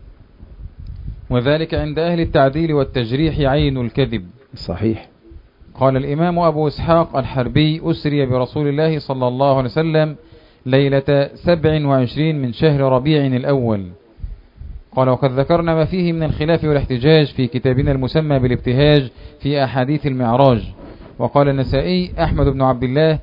وذلك عند أهل التعديل والتجريح عين الكذب. صحيح. قال الإمام أبو إسحاق الحربي: أسري برسول الله صلى الله عليه وسلم ليلة 27 من شهر ربيع الأول. قال: وقد ذكرنا ما فيه من الخلاف والاحتجاج في كتابنا المسمى بالابتهاج في أحاديث المعراج. وقال النسائي: أحمد بن عبد الله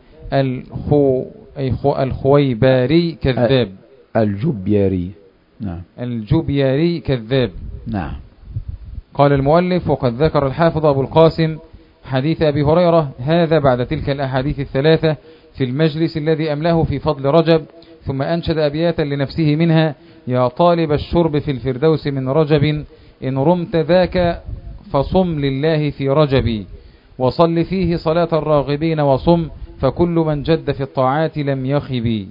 الخويباري كذاب. الجبياري. نعم. الجبياري كذاب. نعم. قال المؤلف: وقد ذكر الحافظ أبو القاسم حديث أبي هريرة هذا بعد تلك الأحاديث الثلاثة في المجلس الذي أملاه في فضل رجب، ثم أنشد أبياتا لنفسه منها: يا طالب الشرب في الفردوس من رجب، إن رمت ذاك فصم لله في رجب، وصل فيه صلاة الراغبين وصم، فكل من جد في الطاعات لم يخب.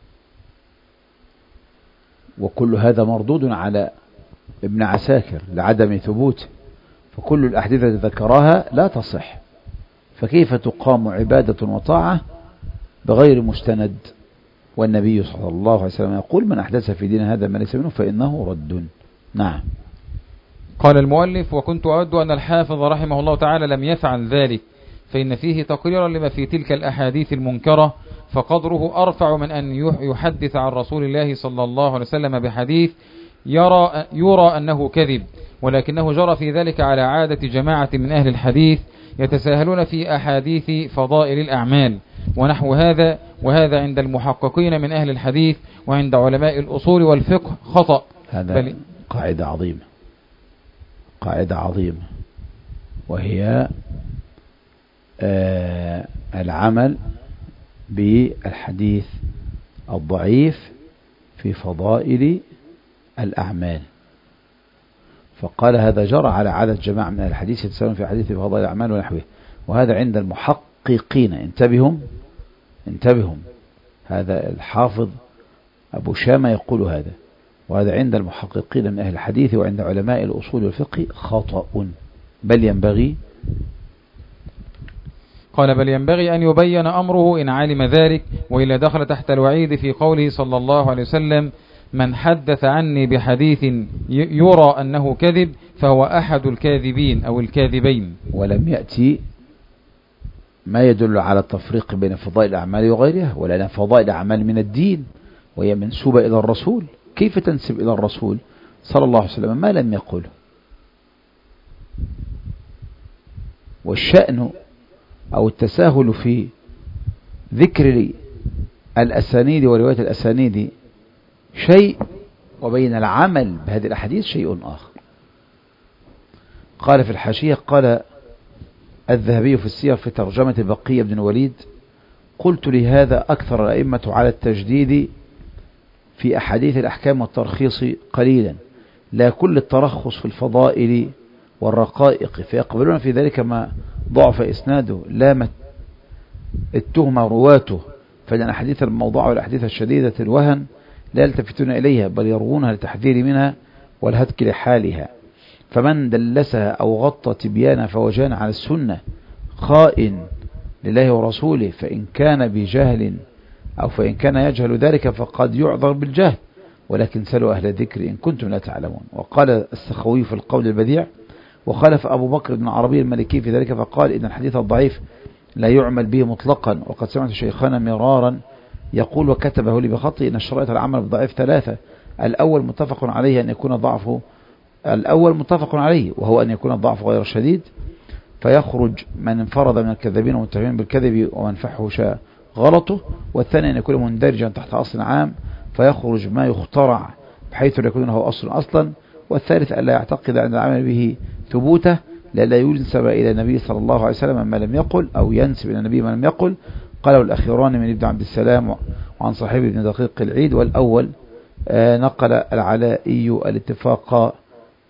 وكل هذا مردود على ابن عساكر لعدم ثبوته، فكل الأحاديث التي ذكرها لا تصح، فكيف تقام عبادة وطاعة بغير مستند؟ والنبي صلى الله عليه وسلم يقول: من أحدث في دين هذا ما ليس منه فإنه رد. نعم. قال المؤلف: وكنت أود أن الحافظ رحمه الله تعالى لم يفعل ذلك، فإن فيه تقريرا لما في تلك الأحاديث المنكرة، فقدره أرفع من أن يحدث عن رسول الله صلى الله عليه وسلم بحديث يرى أنه كذب، ولكنه جرى في ذلك على عادة جماعة من أهل الحديث يتساهلون في أحاديث فضائل الأعمال ونحو هذا، وهذا عند المحققين من أهل الحديث وعند علماء الأصول والفقه خطأ. هذا قاعدة عظيمة، قاعدة عظيمة، وهي العمل بالحديث الضعيف في فضائل الأعمال. فقال: هذا جرى على عادة جماعة من الحديث يتساهلون في حديث فضائل الأعمال ونحوه، وهذا عند المحققين. انتبهوا، هذا الحافظ أبو شامة يقول هذا، وهذا عند المحققين من أهل الحديث وعند علماء الأصول والفقه خطأ، بل ينبغي أن يبين أمره إن علم ذلك، وإلا دخل تحت الوعيد في قوله صلى الله عليه وسلم: من حدث عني بحديث يرى أنه كذب فهو أحد الكاذبين أو الكاذبين. ولم يأتي ما يدل على التفريق بين فضائل الأعمال وغيرها، ولأن فضائل الأعمال من الدين وهي منسوبة إلى الرسول. كيف تنسب إلى الرسول صلى الله عليه وسلم ما لم يقله؟ والشأن أو التساهل في ذكر الأسانيد ورواية الأسانيد شيء، وبين العمل بهذه الأحاديث شيء آخر. قال في الحاشية: قال الذهبي في السير في ترجمة بقية بن الوليد: قلت لهذا أكثر الأئمة على التجديد في أحاديث الأحكام والترخيص قليلا، لا كل الترخص في الفضائل والرقائق، فيقبلون في ذلك ما ضعف إسناده لا ما اتهم رواته، فإن الأحاديث الموضوعة والأحاديث الشديدة الوهن لا يلتفتون إليها، بل يروونها للتحذير منها والهتك لحالها. فمن دلسها أو غطى تبيانها فهو جان على السنة خائن لله ورسوله، فإن كان بجهل أو فإن كان يجهل ذلك فقد يعذر بالجهل، ولكن سلوا أهل الذكر إن كنتم لا تعلمون. وقال السخوي في القول البديع: وخالف أبو بكر بن عربي المالكي في ذلك فقال: إن الحديث الضعيف لا يعمل به مطلقا، وقد سمعت شيخنا مرارا يقول وكتبه لي بخطي إن الشرائط العمل بالضعيف ثلاثة: الأول متفق عليه أن يكون ضعفه وهو أن يكون الضعف غير شديد، فيخرج من انفرد من الكذابين والمتهمين بالكذب ومن فحش غلطه، والثاني أن يكون مندرجا تحت أصل عام فيخرج ما يخترع بحيث لا يكون له أصلا، والثالث ألا يعتقد أن العمل به ثبوته لا ينسب إلى النبي صلى الله عليه وسلم ما لم يقل، أو ينسب إلى النبي ما لم يقل. قاله الأخيران من ابن عبد السلام وعن صاحب ابن دقيق العيد، والأول نقل العلائي الاتفاق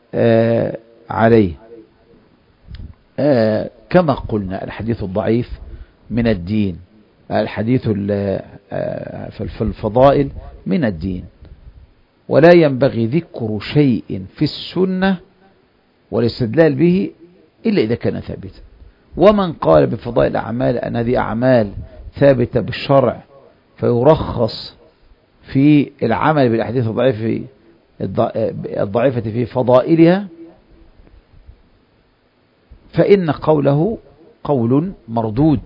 عليه. كما قلنا الحديث الضعيف من الدين، الحديث في الفضائل من الدين، ولا ينبغي ذكر شيء في السنة والاستدلال به إلا إذا كان ثابتا. ومن قال بفضائل الأعمال أن هذه أعمال ثابتة بالشرع فيرخص في العمل بالأحاديث الضعيفة في فضائلها، فإن قوله قول مردود،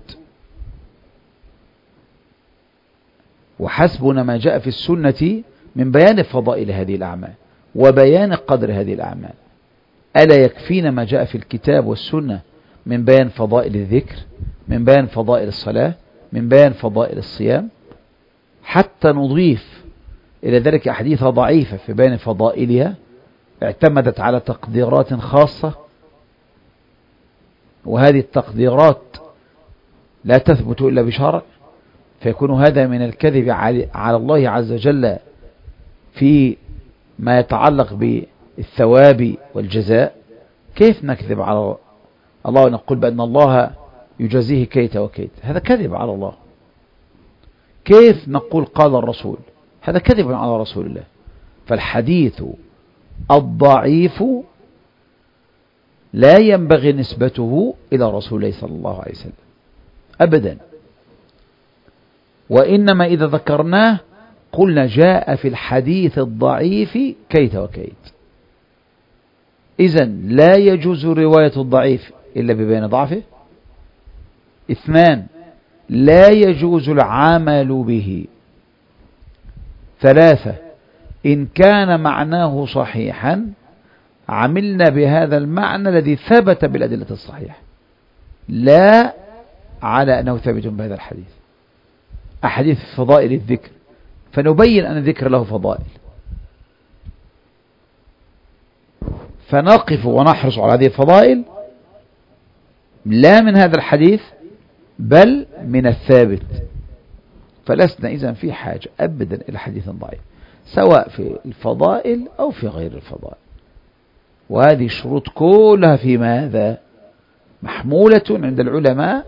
وحسبنا ما جاء في السنة من بيان فضائل هذه الأعمال وبيان قدر هذه الأعمال. ألا يكفينا ما جاء في الكتاب والسنة من بيان فضائل الذكر، من بيان فضائل الصلاة، من بيان فضائل الصيام، حتى نضيف إلى ذلك أحاديث ضعيفة في بيان فضائلها اعتمدت على تقديرات خاصة، وهذه التقديرات لا تثبت إلا بشرع، فيكون هذا من الكذب على الله عز وجل في ما يتعلق بالثواب والجزاء. كيف نكذب على الله ونقول بأن الله يجازيه كيت وكيت؟ هذا كذب على الله. كيف نقول قال الرسول؟ هذا كذب على رسول الله. فالحديث الضعيف لا ينبغي نسبته إلى رسول الله صلى الله عليه وسلم أبدا، وإنما إذا ذكرناه قلنا جاء في الحديث الضعيف كيت وكيت. إذن لا يجوز رواية الضعيف إلا ببيان ضعفه. 2، لا يجوز العمل به. 3، إن كان معناه صحيحا عملنا بهذا المعنى الذي ثبت بالأدلة الصحيحة، لا على أنه ثابت بهذا الحديث. أحاديث فضائل الذكر فنبين أن الذكر له فضائل، فنقف ونحرص على هذه الفضائل لا من هذا الحديث بل من الثابت. فلسنا إذن في حاجة أبدا إلى حديث ضعيف سواء في الفضائل أو في غير الفضائل. وهذه الشروط كلها في ماذا؟ محمولة عند العلماء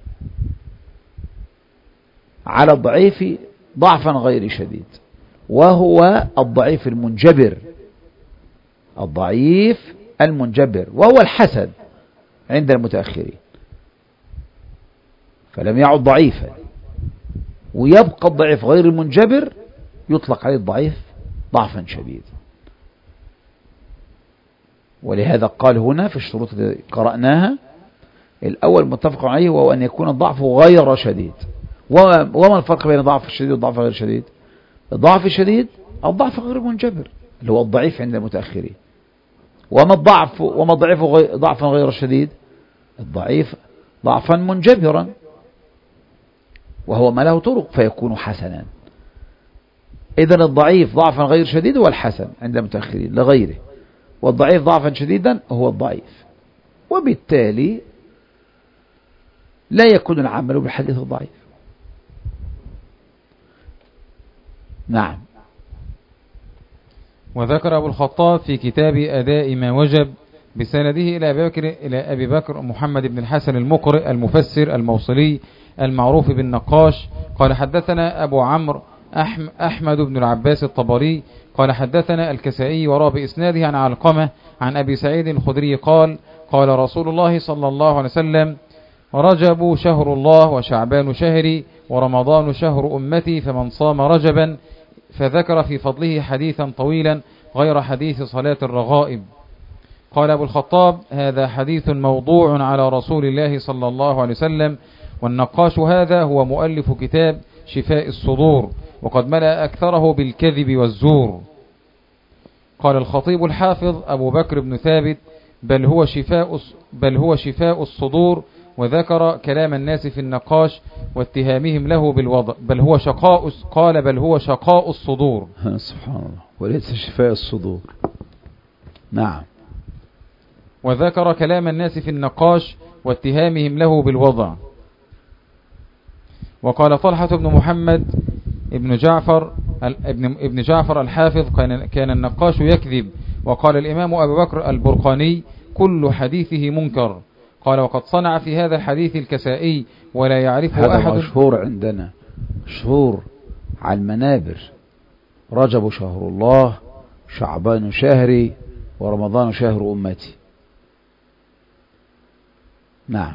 على الضعيف ضعفا غير شديد، وهو الضعيف المنجبر، الضعيف المنجبر، وهو الحسن عند المتأخرين. فلم يعد ضعيفا ويبقى الضعيف غير المنجبر يطلق عليه الضعيف ضعفا شديدا. ولهذا قال هنا في الشروط التي قرأناها الأول متفق عليه وهو أن يكون الضعف غير شديد. وما الفرق بين الضعف الشديد والضعف غير شديد؟ الضعف الشديد الضعف غير منجبر اللي هو الضعيف عند المتأخرين. وما الضعيف ضعفا غير شديد؟ الضعيف ضعفا منجبرا وهو ما له طرق فيكون حسنا. إذن الضعيف ضعفا غير شديد هو الحسن عند المتأخرين لغيره، والضعيف ضعفا شديدا هو الضعيف. وبالتالي لا يكون العمل بالحديث الضعيف. نعم. وذكر أبو الخطاب في كتاب أداء ما وجب بسنده إلى أبي بكر محمد بن الحسن المقرئ المفسر الموصلي المعروف بالنقاش قال حدثنا أبو عمرو أحمد بن العباس الطبري قال حدثنا الكسائي وراء بإسناده عن علقمة عن أبي سعيد الخدري قال قال رسول الله صلى الله عليه وسلم رجب شهر الله وشعبان شهري ورمضان شهر أمتي فمن صام رجبا فذكر في فضله حديثا طويلا غير حديث صلاة الرغائب. قال أبو الخطاب هذا حديث موضوع على رسول الله صلى الله عليه وسلم. والنقاش هذا هو مؤلف كتاب شفاء الصدور وقد ملأ أكثره بالكذب والزور. قال الخطيب الحافظ أبو بكر بن ثابت بل هو شفاء الصدور، وذكر كلام الناس في النقاش واتهامهم له بالوضع بل هو شقاء الصدور. سبحان الله، وليس شفاء الصدور. نعم. وذكر كلام الناس في النقاش واتهامهم له بالوضع. وقال طلحة بن محمد ابن جعفر الحافظ كان النقاش يكذب. وقال الإمام أبو بكر البرقاني كل حديثه منكر. قال وقد صنع في هذا الحديث الكسائي ولا يعرفه هذا أحد. مشهور عندنا، مشهور على المنابر: رجب شهر الله، شعبان شهري، ورمضان شهر أمتي. نعم.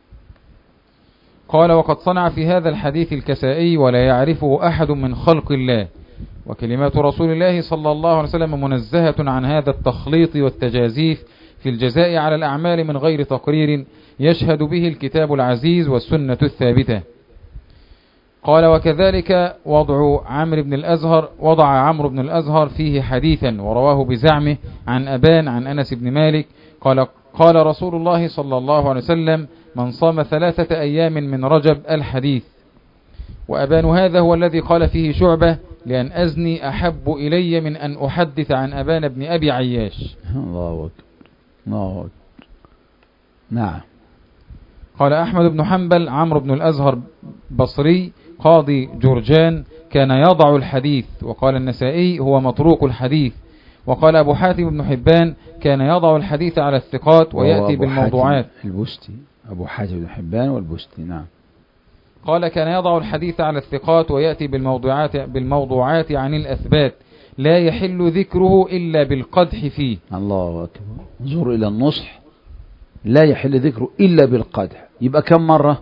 قال وقد صنع في هذا الحديث الكسائي ولا يعرفه أحد من خلق الله، وكلمات رسول الله صلى الله عليه وسلم منزهة عن هذا التخليط والتجازيف في الجزاء على الأعمال من غير تقرير يشهد به الكتاب العزيز والسنة الثابتة. قال وكذلك وضع عمرو بن الأزهر فيه حديثا ورواه بزعمه عن أبان عن أنس بن مالك قال رسول الله صلى الله عليه وسلم: من صام 3 أيام من رجب الحديث. وأبان هذا هو الذي قال فيه شعبة: لأن أزني أحب إلي من أن أحدث عن أبان بن أبي عياش. الله أكبر، الله أكبر. نعم. قال أحمد بن حنبل: عمرو بن الأزهر بصري قاضي جرجان كان يضع الحديث. وقال النسائي: هو متروك الحديث. وقال أبو حاتم بن حبان: كان يضع الحديث على الثقات ويأتي بالموضوعات. البستي، أبو حاتم بن حبان والبستي. نعم. قال: كان يضع الحديث على الثقات ويأتي بالموضوعات عن الأثبات لا يحل ذكره إلا بالقدح فيه. الله أكبر. انظر إلى النصح: لا يحل ذكره إلا بالقدح. يبقى كم مرة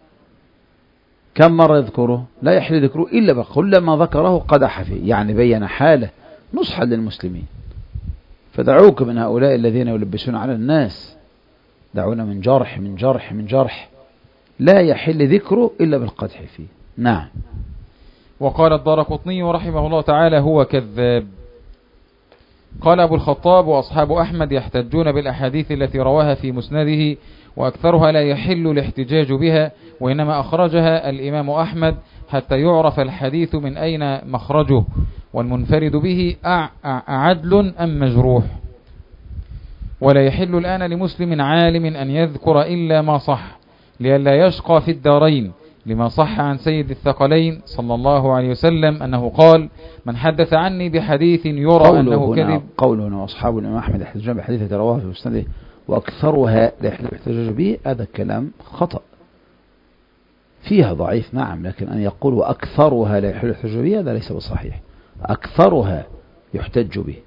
يذكره؟ لا يحل ذكره إلا كلما ذكره قدح فيه، يعني بين حاله نصحا للمسلمين. فدعوك من هؤلاء الذين يلبسون على الناس، دعونا من جرح من جرح من جرح. لا يحل ذكره إلا بالقدح فيه. نعم. وقال الدارقطني رحمه الله تعالى: هو كذاب. قال أبو الخطاب: وأصحاب أحمد يحتجون بالأحاديث التي رواها في مسنده، وأكثرها لا يحل الاحتجاج بها، وإنما أخرجها الإمام أحمد حتى يعرف الحديث من أين مخرجه، والمنفرد به أعدل أم مجروح. ولا يحل الآن لمسلم عالم أن يذكر إلا ما صح، لئلا يشقى في الدارين، لما صح عن سيد الثقلين صلى الله عليه وسلم أنه قال: من حدث عني بحديث يرى أنه كذب. قوله هنا: وأصحاب الإمام أحمد يحتجون بحديث رواه في مسنده وأكثرها لا يحل الاحتجاج به. هذا الكلام خطأ، فيها ضعيف نعم، لكن أن يقول وأكثرها لا يحل الاحتجاج به هذا ليس بصحيح. أكثرها يحتج به.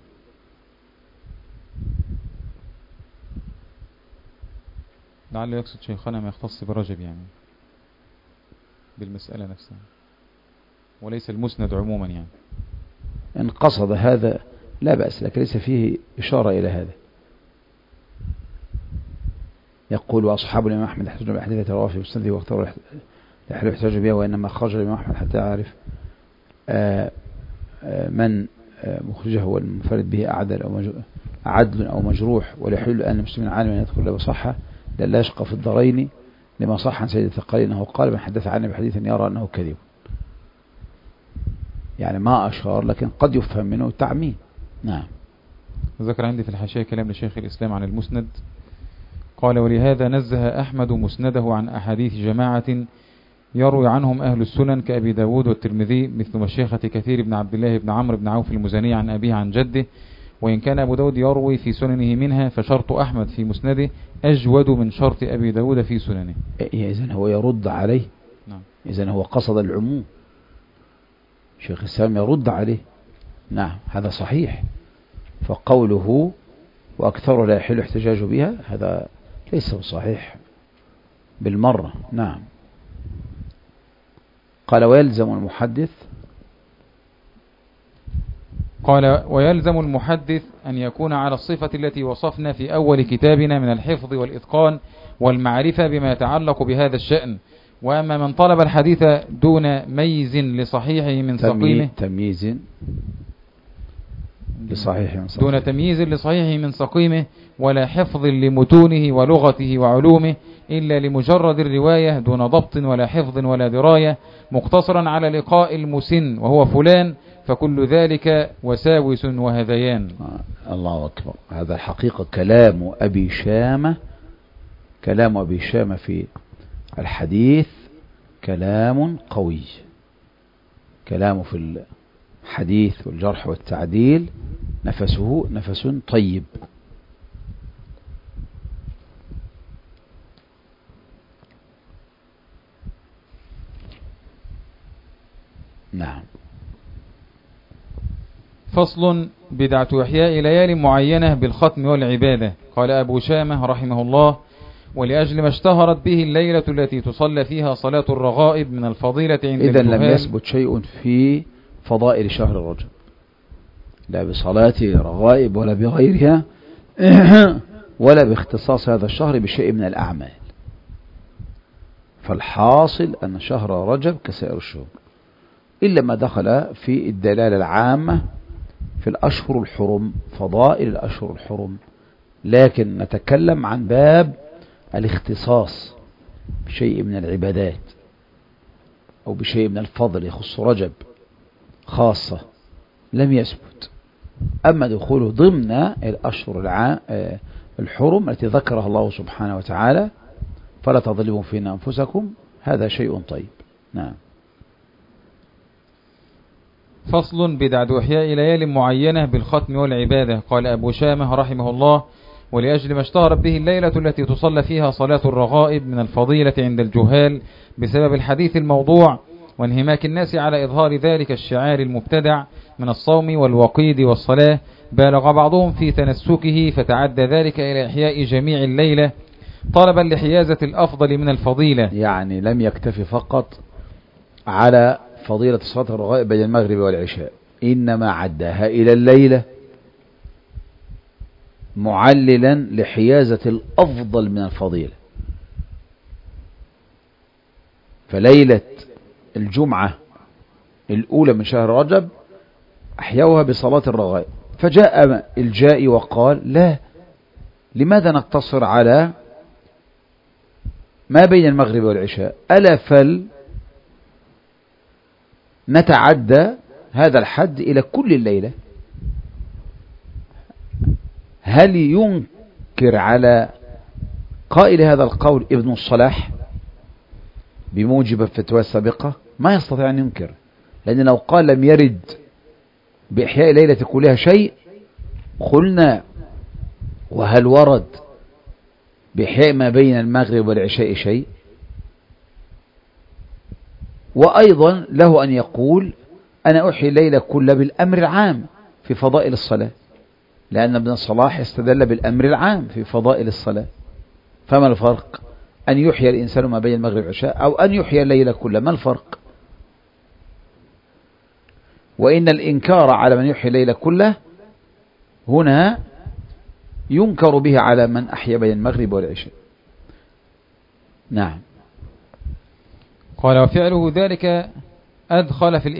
لعله يقصد شيخنا ما يختص برجب، يعني بالمسألة نفسها، وليس المسند عموما. يعني إن قصد هذا لا بأس، لكن ليس فيه إشارة إلى هذا. يقول: وأصحاب الإمام أحمد يحتجون بأحاديث رواه في مسنده واختاروا يحل الاحتجاج بها، وإنما خرج الإمام أحمد حتى يعرف من مخرجه والمنفرد به عدل أو مجروح. ولا يحل الآن لمسلم عالم أن يدخل له بصحة لا يشقى في الدارين، لما صح عن سيد الثقلين أنه قال: من حدث عني بحديث يرى أنه كذب. يعني ما أشار، لكن قد يفهم منه التعميم. نعم. ذكر عندي في الحاشية كلام لشيخ الإسلام عن المسند. قال: ولهذا نزه أحمد مسنده عن أحاديث جماعة يروي عنهم أهل السنن كأبي داود والترمذي، مثل مشيخة كثير بن عبد الله بن عمرو بن عوف المزني عن أبيه عن جده. وإن كان أبو داود يروي في سننه منها، فشرط أحمد في مسنده أجود من شرط أبي داود في سننه. إذن هو يرد عليه. نعم. إذن هو قصد العموم. شيخ الإسلام يرد عليه. نعم، هذا صحيح. فقوله وأكثر لا يحل احتجاج بها هذا ليس صحيح بالمرة. نعم. قال: ويلزم المحدث. قال: ويلزم المحدث أن يكون على الصفة التي وصفنا في أول كتابنا من الحفظ والإتقان والمعرفة بما يتعلق بهذا الشأن. وأما من طلب الحديث دون ميز لصحيحه من سقيمه، دون تمييز لصحيحه من سقيمه، ولا حفظ لمتونه ولغته وعلومه، إلا لمجرد الرواية دون ضبط ولا حفظ ولا دراية، مقتصرا على لقاء المسن وهو فلان، فكل ذلك وساوس وهذيان. الله أكبر. هذا الحقيقة كلام أبي شامة في الحديث كلام قوي. كلامه في الحديث والجرح والتعديل نفسه نفس طيب. فصل بدعة إحياء ليال معينة بالختم والعبادة. قال أبو شامة رحمه الله: ولأجل ما اشتهرت به الليلة التي تصلى فيها صلاة الرغائب من الفضيلة عند إذن لم يثبت شيء في فضائل شهر رجب، لا بصلاة رغائب ولا بغيرها ولا باختصاص هذا الشهر بشيء من الأعمال. فالحاصل أن شهر رجب كسائر الشهور إلا ما دخل في الدلالة العامة في الأشهر الحرم، فضائل الأشهر الحرم، لكن نتكلم عن باب الاختصاص بشيء من العبادات أو بشيء من الفضل يخص رجب خاصة لم يثبت. أما دخوله ضمن الأشهر الحرم التي ذكرها الله سبحانه وتعالى فلا تظلموا فينا أنفسكم، هذا شيء طيب. نعم. فصل بدعة إحياء ليال معينة بالختم والعبادة. قال أبو شامة رحمه الله: ولأجل ما اشتهرت به الليلة التي تصلى فيها صلاة الرغائب من الفضيلة عند الجهال بسبب الحديث الموضوع وانهماك الناس على إظهار ذلك الشعار المبتدع من الصوم والوقيد والصلاة، بالغ بعضهم في تنسكه فتعدى ذلك إلى إحياء جميع الليلة طلبا لحيازة الأفضل من الفضيلة. يعني لم يكتفي فقط على فضيلة صلاة الرغائب بين المغرب والعشاء، إنما عداها إلى الليلة معللا لحيازة الأفضل من الفضيلة. فليلة الجمعة الأولى من شهر رجب أحيوها بصلاة الرغائب، فجاء الجائي وقال: لا، لماذا نقتصر على ما بين المغرب والعشاء؟ ألا فل نتعدى هذا الحد إلى كل الليلة. هل ينكر على قائل هذا القول ابن الصلاح بموجب الفتوى السابقة؟ ما يستطيع أن ينكر، لأن لو قال لم يرد بإحياء ليلة كلها شيء قلنا وهل ورد بإحياء ما بين المغرب والعشاء شيء؟ وأيضا له أن يقول: أنا أحيي الليلة كلها بالأمر العام في فضائل الصلاة، لأن ابن الصلاح استدل بالأمر العام في فضائل الصلاة. فما الفرق أن يحيي الإنسان ما بين المغرب والعشاء أو أن يحيي الليلة كلها؟ ما الفرق؟ وإن الإنكار على من يحيي الليلة كلها هنا ينكر به على من أحيا بين المغرب والعشاء. نعم. قال: وفعله ذلك أدخل في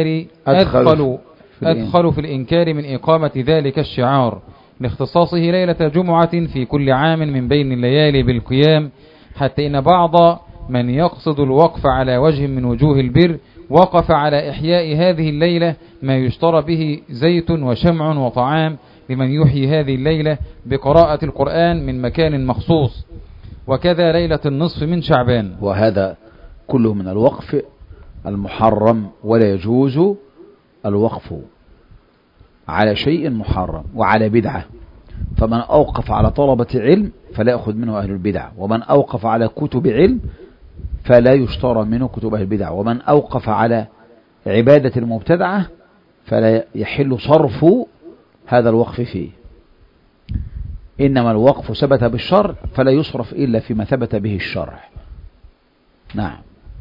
الإنكار من إقامة ذلك الشعار لاختصاصه ليلة جمعة في كل عام من بين الليالي بالقيام، حتى إن بعض من يقصد الوقف على وجه من وجوه البر وقف على إحياء هذه الليلة ما يشترى به زيت وشمع وطعام لمن يحيي هذه الليلة بقراءة القرآن من مكان مخصوص، وكذا ليلة النصف من شعبان. وهذا كله من الوقف المحرم، ولا يجوز الوقف على شيء محرم وعلى بدعة. فمن أوقف على طلبة علم فلا يأخذ منه أهل البدع، ومن أوقف على كتب علم فلا يشترى منه كتب أهل البدع، ومن أوقف على عبادة المبتدعة فلا يحل صرف هذا الوقف فيه. إنما الوقف ثبت بالشرع فلا يصرف إلا فيما ثبت به الشرع. نعم.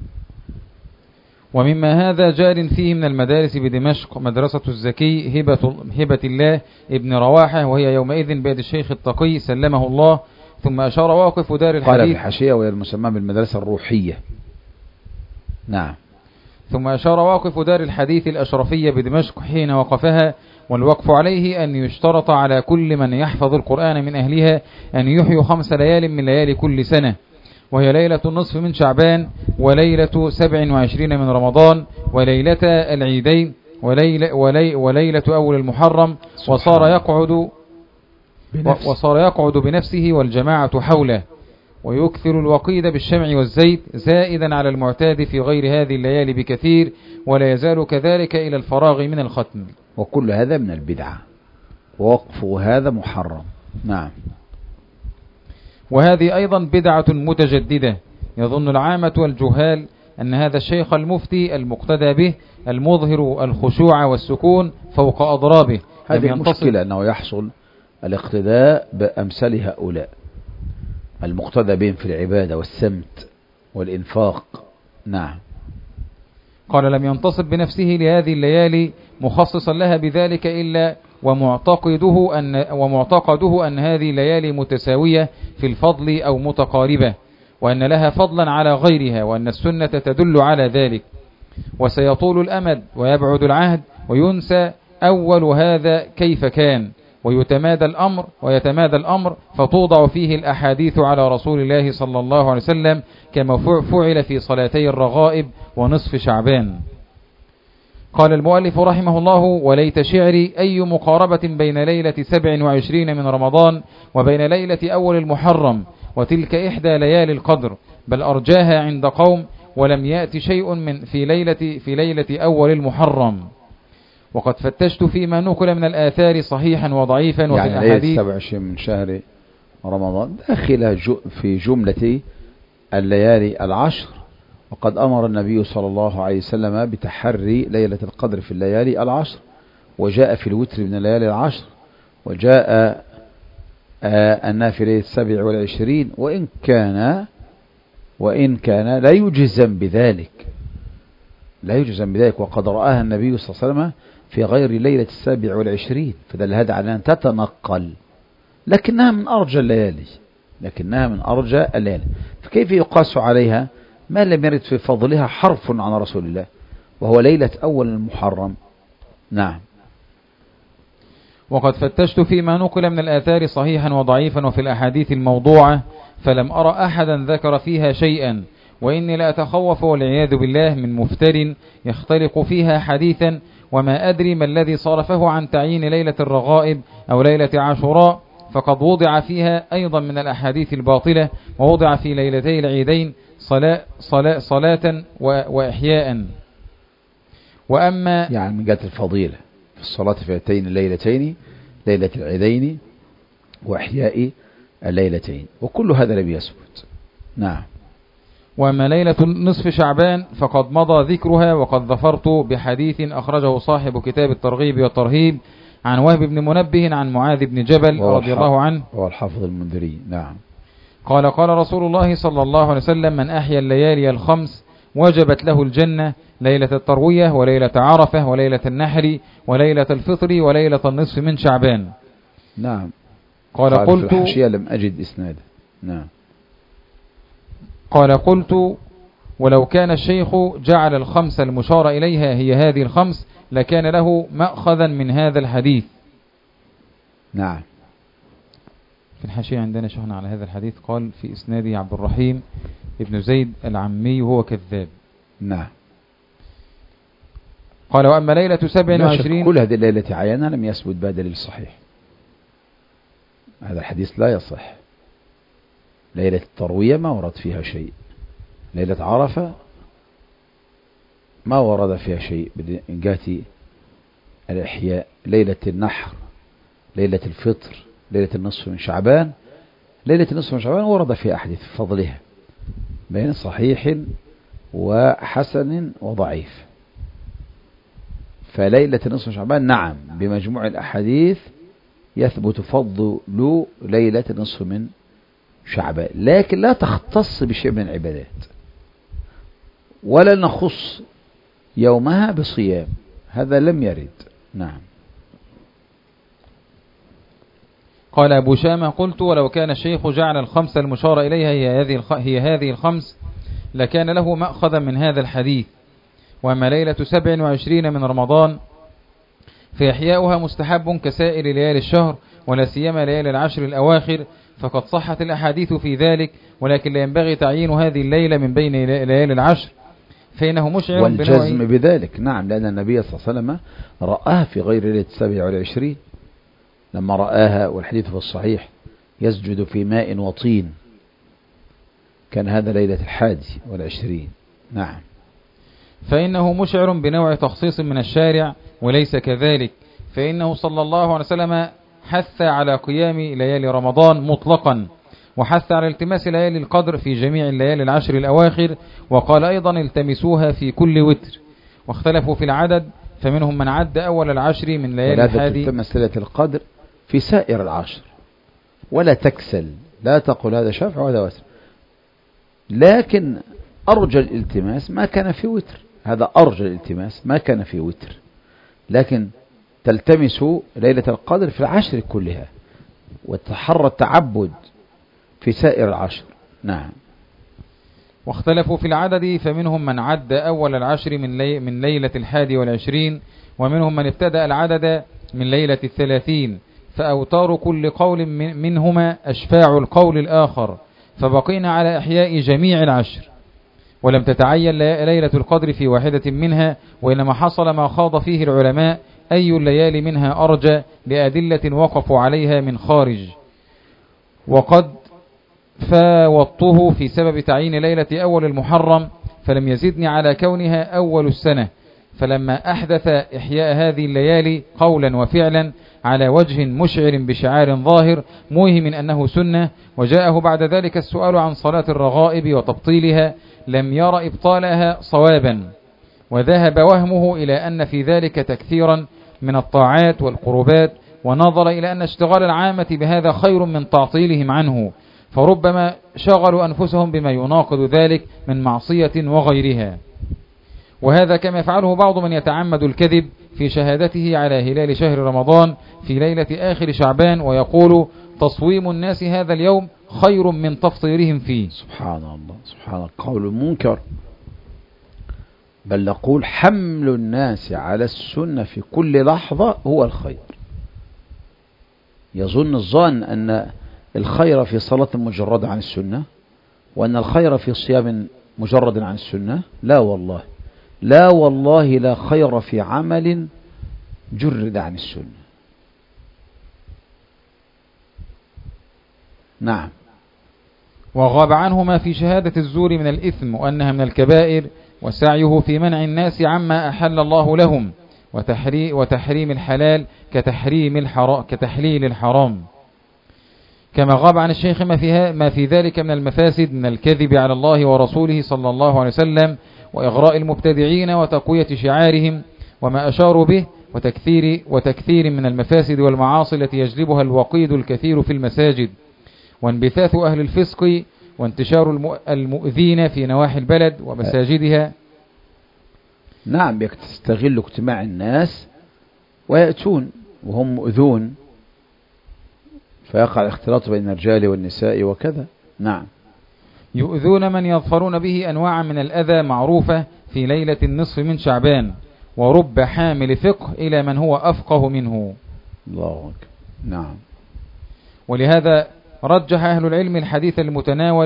ومما هذا جار فيه من المدارس بدمشق مدرسة الزكي هبة الله ابن رواحة، وهي يومئذ بيد الشيخ التقي سلمه الله. ثم أشار واقف دار الحديث، قال في الحاشية وهي المسمى بالمدرسة الروحية. نعم. ثم أشار واقف دار الحديث الأشرفية بدمشق حين وقفها: والوقف عليه أن يشترط على كل من يحفظ القرآن من أهلها أن يحيوا 5 ليال من ليالي كل سنة، وهي ليلة النصف من شعبان وليلة 27 من رمضان وليلة العيدين وليلة أول المحرم، وصار يقعد بنفسه والجماعة حوله، ويكثر الوقيد بالشمع والزيت زائدا على المعتاد في غير هذه الليالي بكثير، ولا يزال كذلك إلى الفراغ من الختم. وكل هذا من البدعة، ووقف هذا محرم. نعم. وهذه أيضا بدعة متجددة يظن العامة والجهال أن هذا الشيخ المفتي المقتدى به المظهر الخشوع والسكون فوق أضرابه. هذه المشكلة أنه يحصل الاقتداء بأمثال هؤلاء المقتدى بهم في العبادة والسمت والإنفاق. نعم. قال لم ينتصب بنفسه لهذه الليالي مخصصا لها بذلك إلا ومعتقده أن هذه الليالي متساوية في الفضل أو متقاربة، وأن لها فضلا على غيرها، وأن السنة تدل على ذلك، وسيطول الأمد ويبعد العهد وينسى أول هذا كيف كان، ويتمادى الأمر فتوضع فيه الأحاديث على رسول الله صلى الله عليه وسلم كما فعل في صلاتي الرغائب ونصف شعبان. قال المؤلف رحمه الله: وليت شعري أي مقاربة بين ليلة 27 من رمضان وبين ليلة أول المحرم، وتلك إحدى ليالي القدر، بل أرجاها عند قوم، ولم يأتي شيء في ليلة أول المحرم. وقد فتشت فيما نقل من الآثار صحيحا وضعيفا، وفي يعني الأحاديث 27 من شهر رمضان داخلة في جملة الليالي العشر، وقد أمر النبي صلى الله عليه وسلم بتحري ليلة القدر في الليالي العشر، وجاء في الوتر من الليالي العشر، وجاء أنها في ليلة 27، وإن كان لا يجزم بذلك، وقد رآها النبي صلى الله عليه وسلم في غير ليلة 27، فدل هذا على أن تتنقل، لكنها من أرجى الليالي، فكيف يقاس عليها ما لم يرد في فضلها حرف عن رسول الله، وهو ليلة أول المحرم. نعم. وقد فتشت فيما نقل من الآثار صحيحا وضعيفا وفي الأحاديث الموضوعة، فلم أرى أحدا ذكر فيها شيئا، وإني لا أتخوف والعياذ بالله من مفتر يختلق فيها حديثا، وما أدري ما الذي صرفه عن تعيين ليلة الرغائب أو ليلة عاشوراء، فقد وضع فيها أيضا من الأحاديث الباطلة، ووضع في ليلتي العيدين صلاة وإحياء. وأما يعني من جهة الفضيلة في الصلاة في هاتين الليلتين، ليلة العيدين وإحياء الليلتين، وكل هذا لم يثبت. نعم. وأما ليلة نصف شعبان فقد مضى ذكرها، وقد ظفرت بحديث أخرجه صاحب كتاب الترغيب والترهيب عن وهب بن منبه عن معاذ بن جبل رضي الله عنه، هو الحافظ المنذري. نعم. قال: قال رسول الله صلى الله عليه وسلم: من أحيا الليالي الخمس وجبت له الجنة، ليلة التروية وليلة عرفة وليلة النحر وليلة الفطر وليلة النصف من شعبان. نعم. قال: قلت في الحاشية لم أجد إسنادا. نعم. قال: قلت: ولو كان الشيخ جعل الخمس المشار إليها هي هذه الخمس لكان له مأخذا من هذا الحديث. نعم. في الحاشية عندنا شيخنا على هذا الحديث قال: في إسناده عبد الرحيم ابن زيد العمي وهو كذاب. نعم. قال: وأما ليلة 27، كل هذه الليلة عينها لم يثبت بها دليل صحيح، هذا الحديث لا يصح. ليلة التروية ما ورد فيها شيء، ليلة عرفة ما ورد فيها شيء من جهة الإحياء، ليلة النحر، ليلة الفطر، ليلة النصف من شعبان. ليلة النصف من شعبان ورد فيها أحاديث فضلها بين صحيح وحسن وضعيف، فليلة النصف من شعبان نعم بمجموع الأحاديث يثبت فضل ليلة النصف من شعبان، لكن لا تختص بشيء من العبادات، ولا نخص يومها بصيام، هذا لم يرد. نعم. قال أبو شامة: قلت: ولو كان الشيخ جعل الخمس المشار إليها هي هذه الخمس لكان له مأخذا من هذا الحديث. وأما ليلة 27 من رمضان فإحياؤها مستحب كسائر ليالي الشهر، ولا سيما ليالي العشر الأواخر، فقد صحت الأحاديث في ذلك، ولكن لا ينبغي تعيين هذه الليلة من بين ليالي العشر، فإنه مشعر والجزم بذلك. نعم، لأن النبي صلى الله عليه وسلم رآها في غير ليلة 27 لما رآها، والحديث في الصحيح يسجد في ماء وطين، كان هذا ليلة 21. نعم. فإنه مشعر بنوع تخصيص من الشارع، وليس كذلك، فإنه صلى الله عليه وسلم حث على قيام ليالي رمضان مطلقا، وحث على التماس ليالي القدر في جميع الليالي العشر الأواخر، وقال أيضا التمسوها في كل وتر. واختلفوا في العدد، فمنهم من عد أول العشر من ليالي الحادي. تلتمس ليلة القدر في سائر العشر ولا تكسل، لا تقول هذا شفع وهذا وتر، لكن أرجى الالتماس ما كان في وتر، هذا أرجى الالتماس ما كان في وتر، لكن تلتمس ليلة القدر في العشر كلها وتحرى التعبد في سائر العشر. نعم. واختلفوا في العدد، فمنهم من عد أول العشر من ليلة 21، ومنهم من ابتدأ العدد من ليلة 30، فأوتار كل قول منهما أشفاع القول الآخر، فبقينا على إحياء جميع العشر، ولم تتعين ليلة القدر في واحدة منها، وإنما حصل ما خاض فيه العلماء أي الليالي منها أرجى لأدلة وقفوا عليها من خارج. وقد فاوضته في سبب تعيين ليلة أول المحرم، فلم يزدني على كونها أول السنة، فلما أحدث إحياء هذه الليالي قولا وفعلا على وجه مشعر بشعار ظاهر موهم أنه سنة، وجاءه بعد ذلك السؤال عن صلاة الرغائب وتبطيلها، لم ير إبطالها صوابا، وذهب وهمه إلى أن في ذلك تكثيرا من الطاعات والقربات، ونظر إلى أن اشتغال العامة بهذا خير من تعطيلهم عنه، فربما شغلوا أنفسهم بما يناقض ذلك من معصية وغيرها. وهذا كما يفعله بعض من يتعمد الكذب في شهادته على هلال شهر رمضان في ليلة آخر شعبان، ويقول تصويم الناس هذا اليوم خير من تفطيرهم فيه. سبحان الله، سبحان الله، قول منكر. بل نقول حمل الناس على السنة في كل لحظة هو الخير. يظن الظان أن الخير في صلاة مجرد عن السنة، وأن الخير في صيام مجرد عن السنة. لا والله، لا والله، لا خير في عمل جرد عن السنة. نعم. وغاب عنه ما في شهادة الزور من الإثم، وأنها من الكبائر، وسعيه في منع الناس عما أحل الله لهم، وتحريم الحلال كتحليل الحرام. كما غاب عن الشيخ ما في ذلك من المفاسد من الكذب على الله ورسوله صلى الله عليه وسلم، وإغراء المبتدعين وتقوية شعارهم، وما أشاروا به، وتكثير من المفاسد والمعاصي التي يجلبها الوقيد الكثير في المساجد، وانبثاث أهل الفسق، وانتشار المؤذين في نواحي البلد ومساجدها. نعم، يستغل اجتماع الناس ويأتون وهم مؤذون، فيقع الاختلاط بين الرجال والنساء وكذا. نعم. يؤذون من يظفرون به أنواع من الأذى معروفة في ليلة النصف من شعبان، ورب حامل فقه إلى من هو أفقه منه. الله أكبر. نعم. ولهذا رجح أهل العلم الحديث المتناول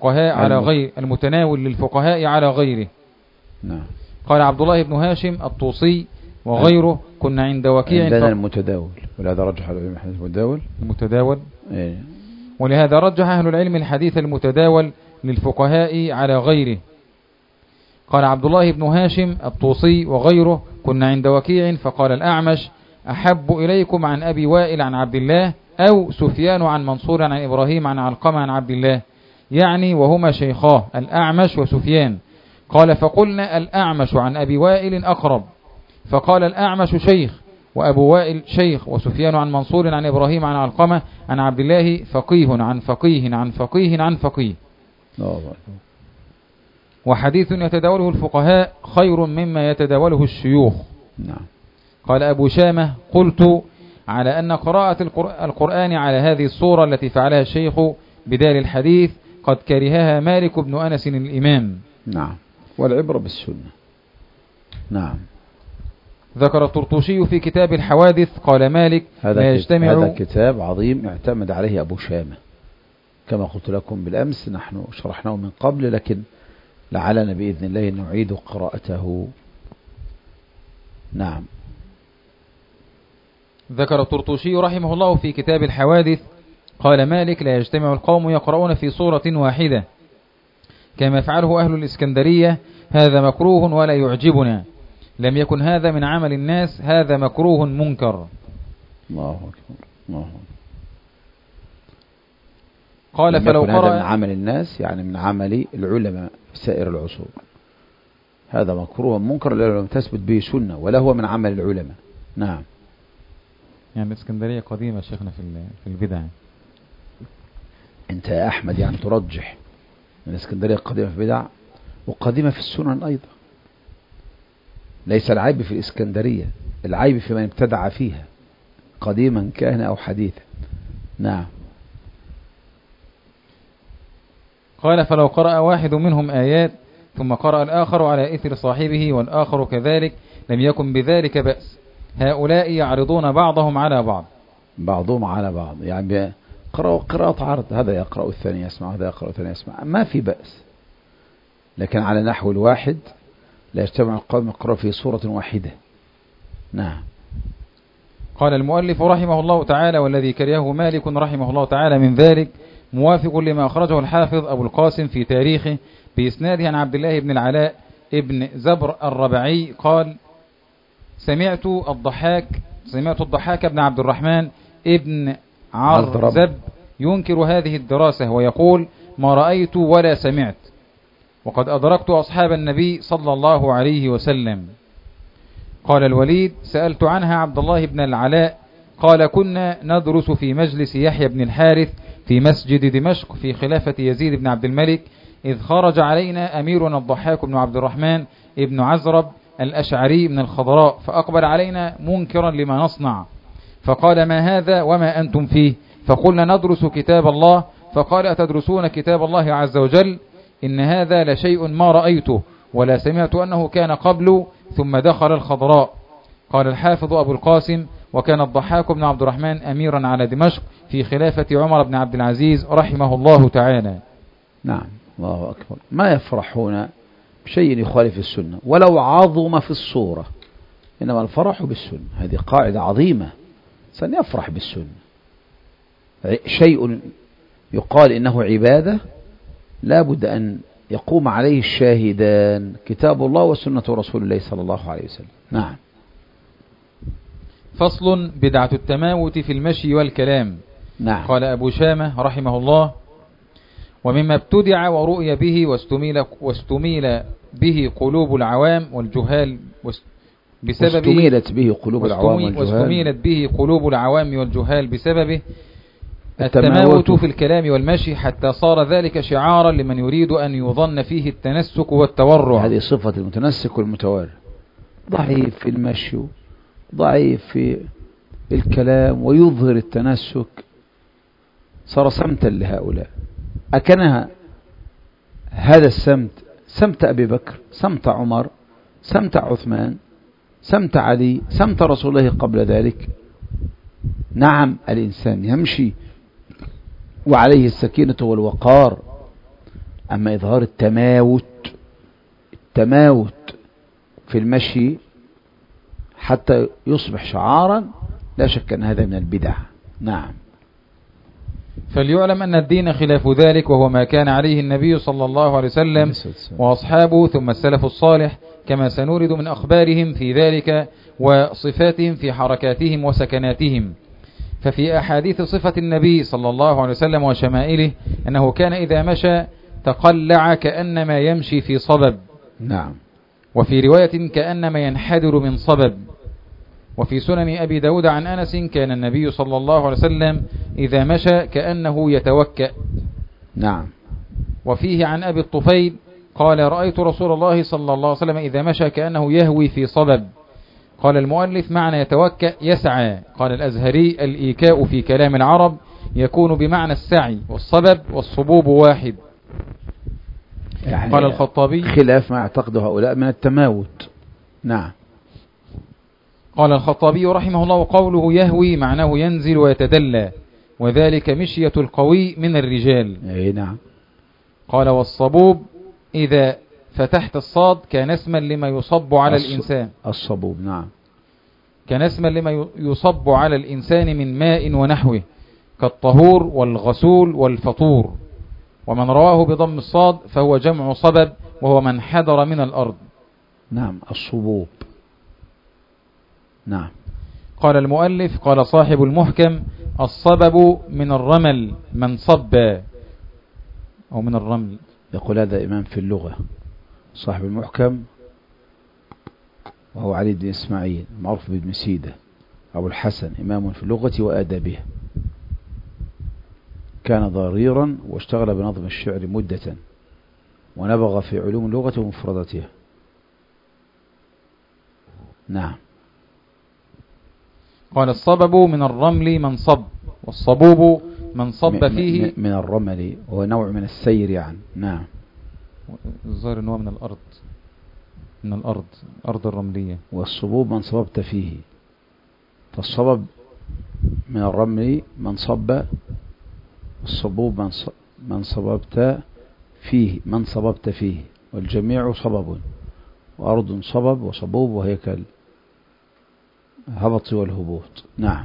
للفقهاء على غيره. نعم. قال عبد الله بن هاشم الطوسي وغيره كنا عند وكيع عندنا المتداول، ولهذا رجح أهل العلم الحديث المتداول. إيه. ولهذا رجح أهل العلم الحديث المتداول للفقهاء على غيره. قال عبد الله بن هاشم الطوسي وغيره كنا عند وكيع، فقال الأعمش أحب إليكم عن أبي وائل عن عبد الله، أو سفيان عن منصور عن إبراهيم عن علقمة عن عبد الله، يعني وهما شيخاه الأعمش وسفيان. قال فقلنا الأعمش عن أبي وائل أقرب، فقال الأعمش شيخ وأبو وائل شيخ، وسفيان عن منصور عن إبراهيم عن علقمة عن عبد الله فقيه عن فقيه عن فقيه عن فقيه. وحديث يتداوله الفقهاء خير مما يتداوله الشيوخ. نعم. قال أبو شامة قلت على أن قراءة القرآن على هذه الصورة التي فعلها الشيخ بدال الحديث قد كرهها مالك بن أنس الإمام. نعم. والعبرة بالسنة. نعم. ذكر الطرطوشي في كتاب الحوادث قال مالك لا يجتمع. هذا كتاب عظيم اعتمد عليه أبو شامة كما قلت لكم بالأمس، نحن شرحناه من قبل، لكن لعلنا بإذن الله نعيد قراءته. نعم. ذكر الطرطوشي رحمه الله في كتاب الحوادث قال مالك لا يجتمع القوم يقرؤون في صورة واحدة كما يفعله أهل الإسكندرية، هذا مكروه ولا يعجبنا، لم يكن هذا من عمل الناس، هذا مكروه منكر. الله أكبر. الله أكبر. قال فلو هذا قرأ من عمل الناس، يعني من عمل العلماء في سائر العصور، هذا مكروه منكر لم تثبت به سنة ولا هو من عمل العلماء. نعم. يعني الإسكندرية قديمة شيخنا في البدع. أنت يا أحمد يعني ترجح من الإسكندرية قديمة في البدع وقديمة في السنن أيضا. ليس العيب في الإسكندرية، العيب في من ابتدع فيها قديما كان أو حديثا. نعم. قال فلو قرأ واحد منهم آيات ثم قرأ الآخر على إثر صاحبه والآخر كذلك لم يكن بذلك بأس. هؤلاء يعرضون بعضهم على بعض. بعضهم على بعض، يعني قرأوا قراءة عرض، هذا يقرأ الثاني يسمع، هذا يقرأ الثاني يسمع، ما في بأس. لكن على نحو الواحد لا يجتمع القوم يقرأ في صورة واحدة. نعم. قال المؤلف رحمه الله تعالى: والذي كرهه مالك رحمه الله تعالى من ذلك موافق لما أخرجه الحافظ أبو القاسم في تاريخه بإسناده عن عبد الله بن العلاء ابن زبر الربعي قال: سمعت الضحاك بن عبد الرحمن ابن عرزب ينكر هذه الدراسة ويقول: ما رأيت ولا سمعت، وقد أدركت أصحاب النبي صلى الله عليه وسلم. قال الوليد: سألت عنها عبد الله بن العلاء قال: كنا ندرس في مجلس يحيى بن الحارث في مسجد دمشق في خلافة يزيد بن عبد الملك، إذ خرج علينا أميرنا الضحاك بن عبد الرحمن ابن عزرب الأشعري من الخضراء، فأقبل علينا منكرا لما نصنع، فقال: ما هذا وما أنتم فيه؟ فقلنا: ندرس كتاب الله. فقال: أتدرسون كتاب الله عز وجل؟ إن هذا لشيء ما رأيته ولا سمعت أنه كان قبل ثم دخل الخضراء. قال الحافظ أبو القاسم: وكان الضحاك بن عبد الرحمن أميرا على دمشق في خلافة عمر بن عبد العزيز رحمه الله تعالى. نعم. الله أكبر. ما يفرحون بشيء يخالف السنة ولو عظم في الصورة، إنما الفرح بالسنة. هذه قاعدة عظيمة، سنفرح بالسنة. شيء يقال إنه عبادة لا بد أن يقوم عليه الشاهدان، كتاب الله وسنة رسول الله صلى الله عليه وسلم. نعم. فصل: بدعة التماوت في المشي والكلام. نعم. قال أبو شامة رحمه الله: ومما ابتدع ورؤي به واستميل به قلوب العوام والجهال واستميلت به قلوب العوام والجهال واستميلت به قلوب العوام والجهال بسببه التماوت في الكلام والمشي، حتى صار ذلك شعارا لمن يريد أن يظن فيه التنسك والتورع. هذه صفة المتنسك والمتورع، ضعيف في المشي، ضعيف في الكلام، ويظهر التنسك، صار سمتا لهؤلاء. أكنها هذا السمت سمت أبي بكر، سمت عمر، سمت عثمان، سمت علي، سمت رسول الله قبل ذلك. نعم، الإنسان يمشي وعليه السكينة والوقار، أما إظهار التماوت في المشي حتى يصبح شعارا، لا شك أن هذا من البدع. نعم. فليعلم أن الدين خلاف ذلك، وهو ما كان عليه النبي صلى الله عليه وسلم وأصحابه ثم السلف الصالح، كما سنورد من أخبارهم في ذلك وصفاتهم في حركاتهم وسكناتهم. ففي أحاديث صفة النبي صلى الله عليه وسلم وشمائله أنه كان إذا مشى تقلع كأنما يمشي في صبب. نعم. وفي رواية كأنما ينحدر من صبب. وفي سنن أبي داود عن أنس كان النبي صلى الله عليه وسلم إذا مشى كأنه يتوكأ. نعم. وفيه عن أبي الطفيل قال: رأيت رسول الله صلى الله عليه وسلم إذا مشى كأنه يهوي في صبب. قال المؤلف: معنى يتوكأ يسعى. قال الأزهري: الإيكاء في كلام العرب يكون بمعنى السعي، والصبب والصبوب واحد. يعني قال الخطابي: خلاف ما اعتقده هؤلاء من التماوت. نعم. قال الخطابي رحمه الله: قوله يهوي معناه ينزل ويتدلى، وذلك مشية القوي من الرجال. نعم. قال: والصبوب إذا فتحت الصاد كان اسما لما يصب على الإنسان. الصبوب. نعم. كان اسما لما يصب على الإنسان من ماء ونحوه، كالطهور والغسول والفطور. ومن رواه بضم الصاد فهو جمع صبب، وهو من حدر من الأرض. نعم. الصبوب. نعم. قال المؤلف: قال صاحب المحكم: الصبب من الرمل من صب، أو من الرمل. يقول هذا إمام في اللغة صاحب المحكم، وهو علي بن إسماعيل معروف بابن سيدة أبو الحسن، إمام في اللغة وآدابها، كان ضريرا واشتغل بنظم الشعر مدة، ونبغ في علوم اللغة ومفرداتها. نعم. قال الصبب من الرمل من صب، والصبوب من صب فيه. من الرمل هو نوع من السير يعني. نعم. الظاهر أنه من الأرض، من الأرض، أرض الرملية. والصبوب من صببت فيه، فالصبب من الرمل من صب، الصبوب من صببت فيه، والجميع صبب، وأرض صبب وصبوب، وهي كالهبط والهبوط. نعم.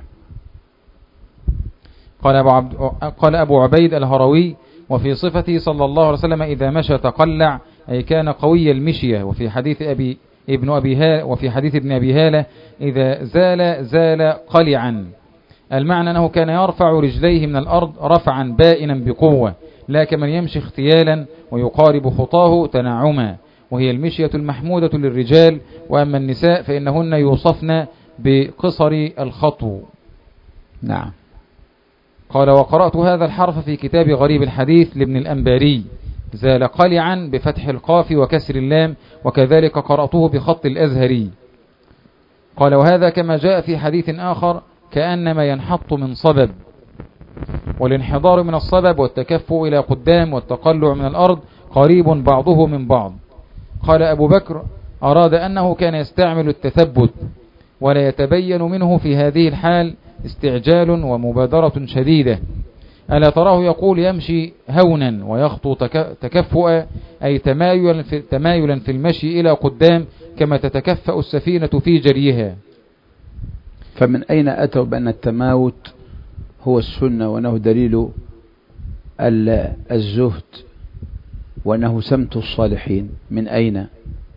قال أبو عبيد الهروي: وفي صفته صلى الله عليه وسلم إذا مشى تقلع، أي كان قوي المشية. وفي حديث ابن أبي هالة إذا زال قلعا، المعنى أنه كان يرفع رجليه من الأرض رفعا بائنا بقوة، لا كمن يمشي اختيالا ويقارب خطاه تنعما، وهي المشية المحمودة للرجال، وأما النساء فإنهن يوصفن بقصر الخطو. نعم. قال: وقرأت هذا الحرف في كتاب غريب الحديث لابن الأنباري، زال قلعا بفتح القاف وكسر اللام، وكذلك قرأته بخط الأزهري. قال: وهذا كما جاء في حديث آخر كأنما ينحط من صبب، والانحدار من الصبب والتكفؤ إلى قدام والتقلع من الأرض قريب بعضه من بعض. قال أبو بكر: أراد أنه كان يستعمل التثبت، ولا يتبين منه في هذه الحال استعجال ومبادرة شديدة. ألا تراه يقول يمشي هونا ويخطو تكفؤا، أي تمايلا في المشي إلى قدام كما تتكفأ السفينة في جريها. فمن أين أتوا بأن التماوت هو السنة، وأنه دليل الزهد، وأنه سمت الصالحين؟ من أين؟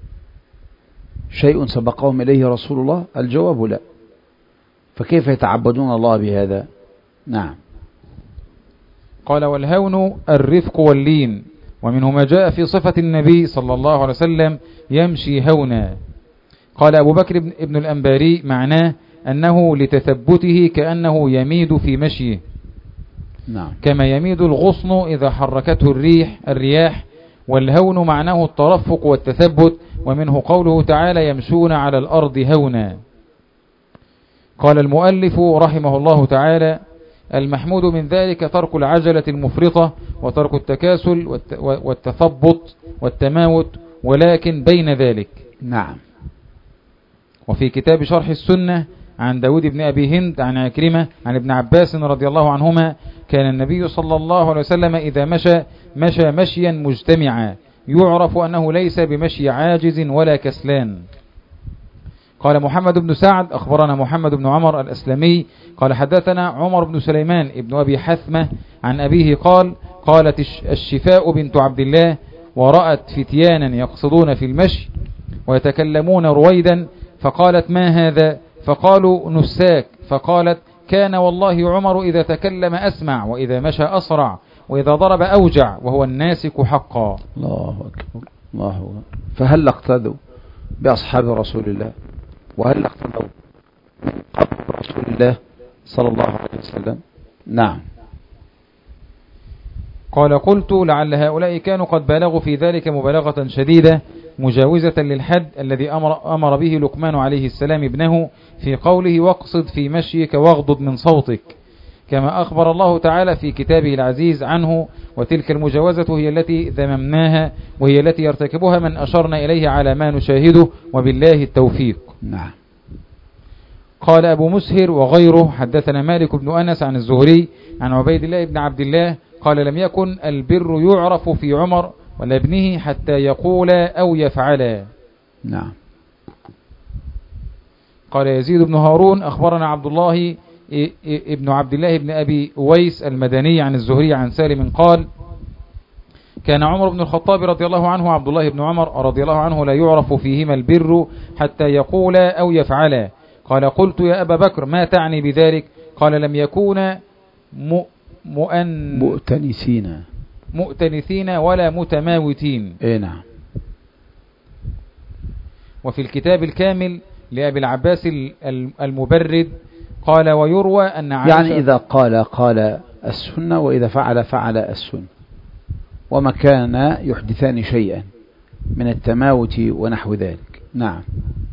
شيء سبقهم إليه رسول الله؟ الجواب لا. فكيف يتعبدون الله بهذا؟ نعم. قال: والهون الرفق واللين، ومنه ما جاء في صفة النبي صلى الله عليه وسلم يمشي هونا. قال أبو بكر ابن الأنباري: معناه أنه لتثبته كأنه يميد في مشيه. نعم. كما يميد الغصن إذا حركته الرياح. والهون معناه الترفق والتثبت، ومنه قوله تعالى: يمشون على الأرض هونا. قال المؤلف رحمه الله تعالى: المحمود من ذلك ترك العجلة المفرطة، وترك التكاسل والتثبط والتماوت، ولكن بين ذلك. نعم. وفي كتاب شرح السنة عن داود بن أبي هند عن عكرمة عن ابن عباس رضي الله عنهما: كان النبي صلى الله عليه وسلم إذا مشى مشيا مجتمعا، يعرف أنه ليس بمشي عاجز ولا كسلان. قال محمد بن سعد: أخبرنا محمد بن عمر الأسلمي قال: حدثنا عمر بن سليمان ابن أبي حثمة عن أبيه قال: قالت الشفاء بنت عبد الله: ورأت فتيانا يقصدون في المشي ويتكلمون رويدا، فقالت: ما هذا؟ فقالوا: نساك. فقالت: كان والله عمر إذا تكلم أسمع، وإذا مشى أسرع، وإذا ضرب أوجع، وهو الناسك حقا. الله أكبر، الله أكبر. فهل اقتدوا بأصحاب رسول الله؟ وهل اقتدوا قبل رسول الله صلى الله عليه وسلم؟ نعم. قال: قلت لعل هؤلاء كانوا قد بالغوا في ذلك مبالغة شديدة مجاوزة للحد الذي أمر به لقمان عليه السلام ابنه في قوله: واقصد في مشيك واغضض من صوتك، كما أخبر الله تعالى في كتابه العزيز عنه. وتلك المجاوزة هي التي ذممناها، وهي التي يرتكبها من أشرنا إليه على ما نشاهده، وبالله التوفيق. نعم. قال أبو مسهر وغيره: حدثنا مالك بن أنس عن الزهري عن عبيد الله بن عبد الله قال: لم يكن البر يعرف في عمر ولا ابنه حتى يقولا أو يفعلا. نعم. قال يزيد بن هارون: أخبرنا عبد الله ابن عبد الله بن أبي أويس المدني عن الزهري عن سالم قال: كان عمر بن الخطاب رضي الله عنه وعبد الله بن عمر رضي الله عنه لا يعرف فيهما البر حتى يقولا أو يفعلا. قال: قلت يا أبا بكر ما تعني بذلك؟ قال: لم يكونا مؤتنثين ولا متماوتين. نعم. وفي الكتاب الكامل لأبي العباس المبرد قال ويروى أن عائشة يعني إذا قال السنة، وإذا فعل السنة، وما كان يحدثان شيئا من التماوت ونحو ذلك. نعم.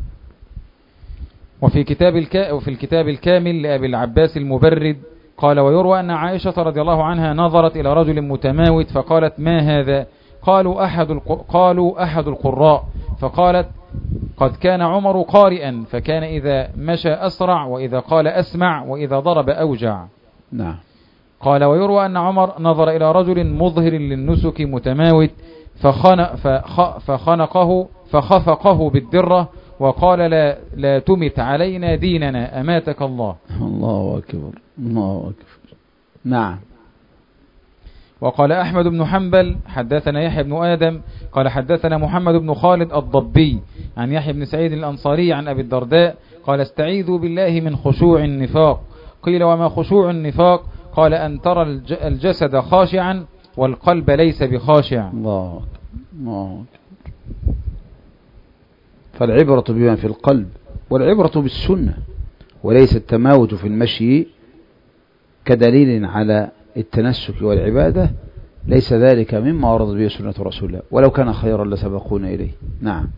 وفي الكتاب الكامل لأبي العباس المبرد قال ويروى أن عائشة رضي الله عنها نظرت إلى رجل متماوت فقالت ما هذا؟ قالوا أحد القراء، فقالت قد كان عمر قارئا، فكان إذا مشى أسرع، وإذا قال أسمع، وإذا ضرب أوجع. نعم. قال ويروى أن عمر نظر إلى رجل مظهر للنسك متماوت فخفقه بالدرة وقال لا تمت علينا ديننا أماتك الله. الله أكبر، الله أكبر. نعم. وقال أحمد بن حنبل حدثنا يحيى بن آدم قال حدثنا محمد بن خالد الضبي عن يحيى بن سعيد الأنصاري عن أبي الدرداء قال استعيذوا بالله من خشوع النفاق. قيل وما خشوع النفاق؟ قال أن ترى الجسد خاشعا والقلب ليس بخاشع. الله أكبر. فالعبرة بما في القلب، والعبرة بالسنة، وليس التماوت في المشي كدليل على التنسك والعبادة، ليس ذلك مما ورد به سنة رسول الله، ولو كان خيرا لسبقونا إليه. نعم.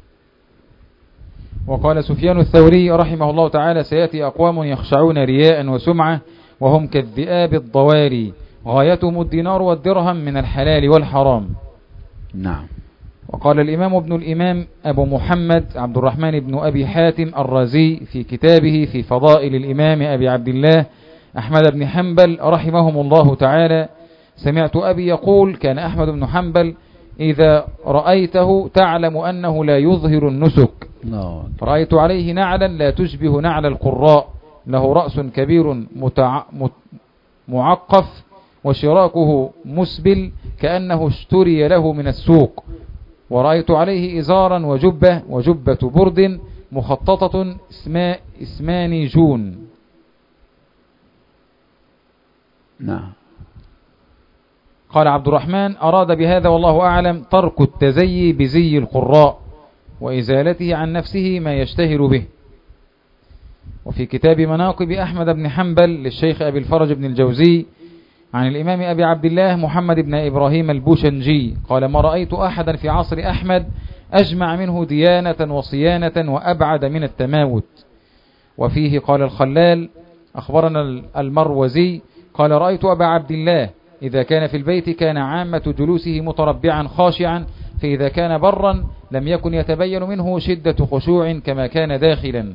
وقال سفيان الثوري رحمه الله تعالى سيأتي أقوام يخشعون رياء وسمعة وهم كالذئاب الضواري غايتهم الدينار والدرهم من الحلال والحرام. نعم. وقال الإمام ابن الإمام أبو محمد عبد الرحمن بن أبي حاتم الرازي في كتابه في فضائل الإمام أبي عبد الله أحمد بن حنبل رحمهم الله تعالى سمعت أبي يقول كان أحمد بن حنبل إذا رأيته تعلم أنه لا يظهر النسك. رأيت عليه نعلا لا تشبه نعل القراء، له رأس كبير معقف وشراكه مسبل كأنه اشتري له من السوق، ورأيت عليه إزارا وجبة برد مخططة اسمان جون. نعم. قال عبد الرحمن أراد بهذا والله أعلم ترك التزيي بزي القراء وإزالته عن نفسه ما يشتهر به. وفي كتاب مناقب أحمد بن حنبل للشيخ أبي الفرج بن الجوزي عن الإمام أبي عبد الله محمد بن إبراهيم البوشنجي قال ما رأيت أحدا في عصر أحمد أجمع منه ديانة وصيانة وأبعد من التماوت. وفيه قال الخلال أخبرنا المروزي قال رأيت أبا عبد الله إذا كان في البيت كان عامة جلوسه متربعا خاشعا، فإذا كان برا لم يكن يتبين منه شدة خشوع كما كان داخلا.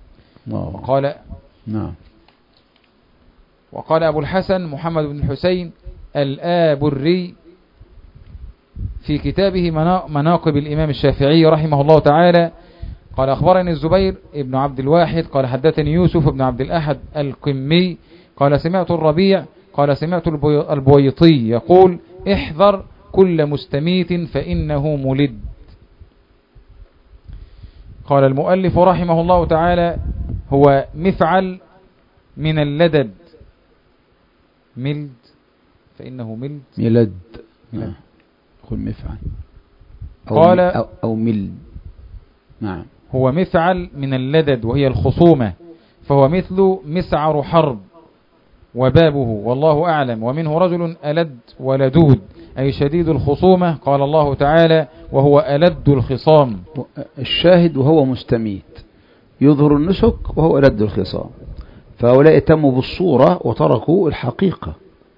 وقال أبو الحسن محمد بن الحسين الآبري في كتابه مناقب الإمام الشافعي رحمه الله تعالى قال أخبرني الزبير ابن عبد الواحد قال حدثني يوسف بن عبد الأحد القمي قال سمعت الربيع قال سمعت البويطي يقول احذر كل مستميت فإنه ملد. قال المؤلف رحمه الله تعالى هو مفعل من اللدد، ملد فإنه ملد قل مفعل قال أو ملد. نعم. هو مفعل من اللدد وهي الخصومة، فهو مثل مسعر حرب وبابه والله أعلم. ومنه رجل ألد ولدود أي شديد الخصومة، قال الله تعالى وهو ألد الخصام. الشاهد وهو مستميت يظهر النسك وهو ألد الخصام، فهؤلاء تموا بالصورة وتركوا الحقيقة،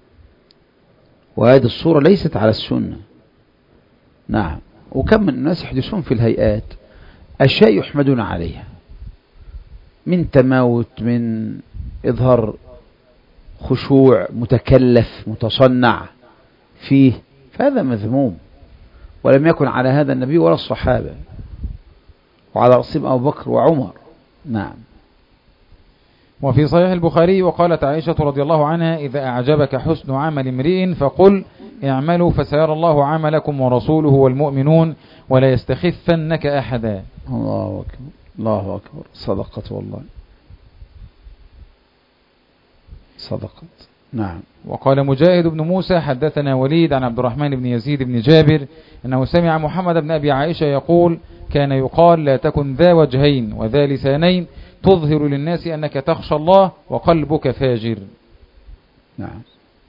وهذه الصورة ليست على السنة. نعم. وكم من الناس يحدثون في الهيئات أشياء يحمدون عليها من تماوت، من إظهار خشوع متكلف متصنع فيه، فهذا مذموم، ولم يكن على هذا النبي ولا الصحابة، وعلى رأسهم أبو بكر وعمر. نعم. وفي صحيح البخاري وقالت عائشة رضي الله عنها إذا أعجبك حسن عمل امرئ فقل اعملوا فسيرى الله عملكم ورسوله والمؤمنون ولا يستخفنك أحدا. الله أكبر، الله أكبر. صدقت والله، صدقت. نعم. وقال مجاهد بن موسى حدثنا وليد عن عبد الرحمن بن يزيد بن جابر أنه سمع محمد بن أبي عائشة يقول كان يقال لا تكن ذا وجهين وذا لسانين تظهر للناس أنك تخشى الله وقلبك فاجر. نعم.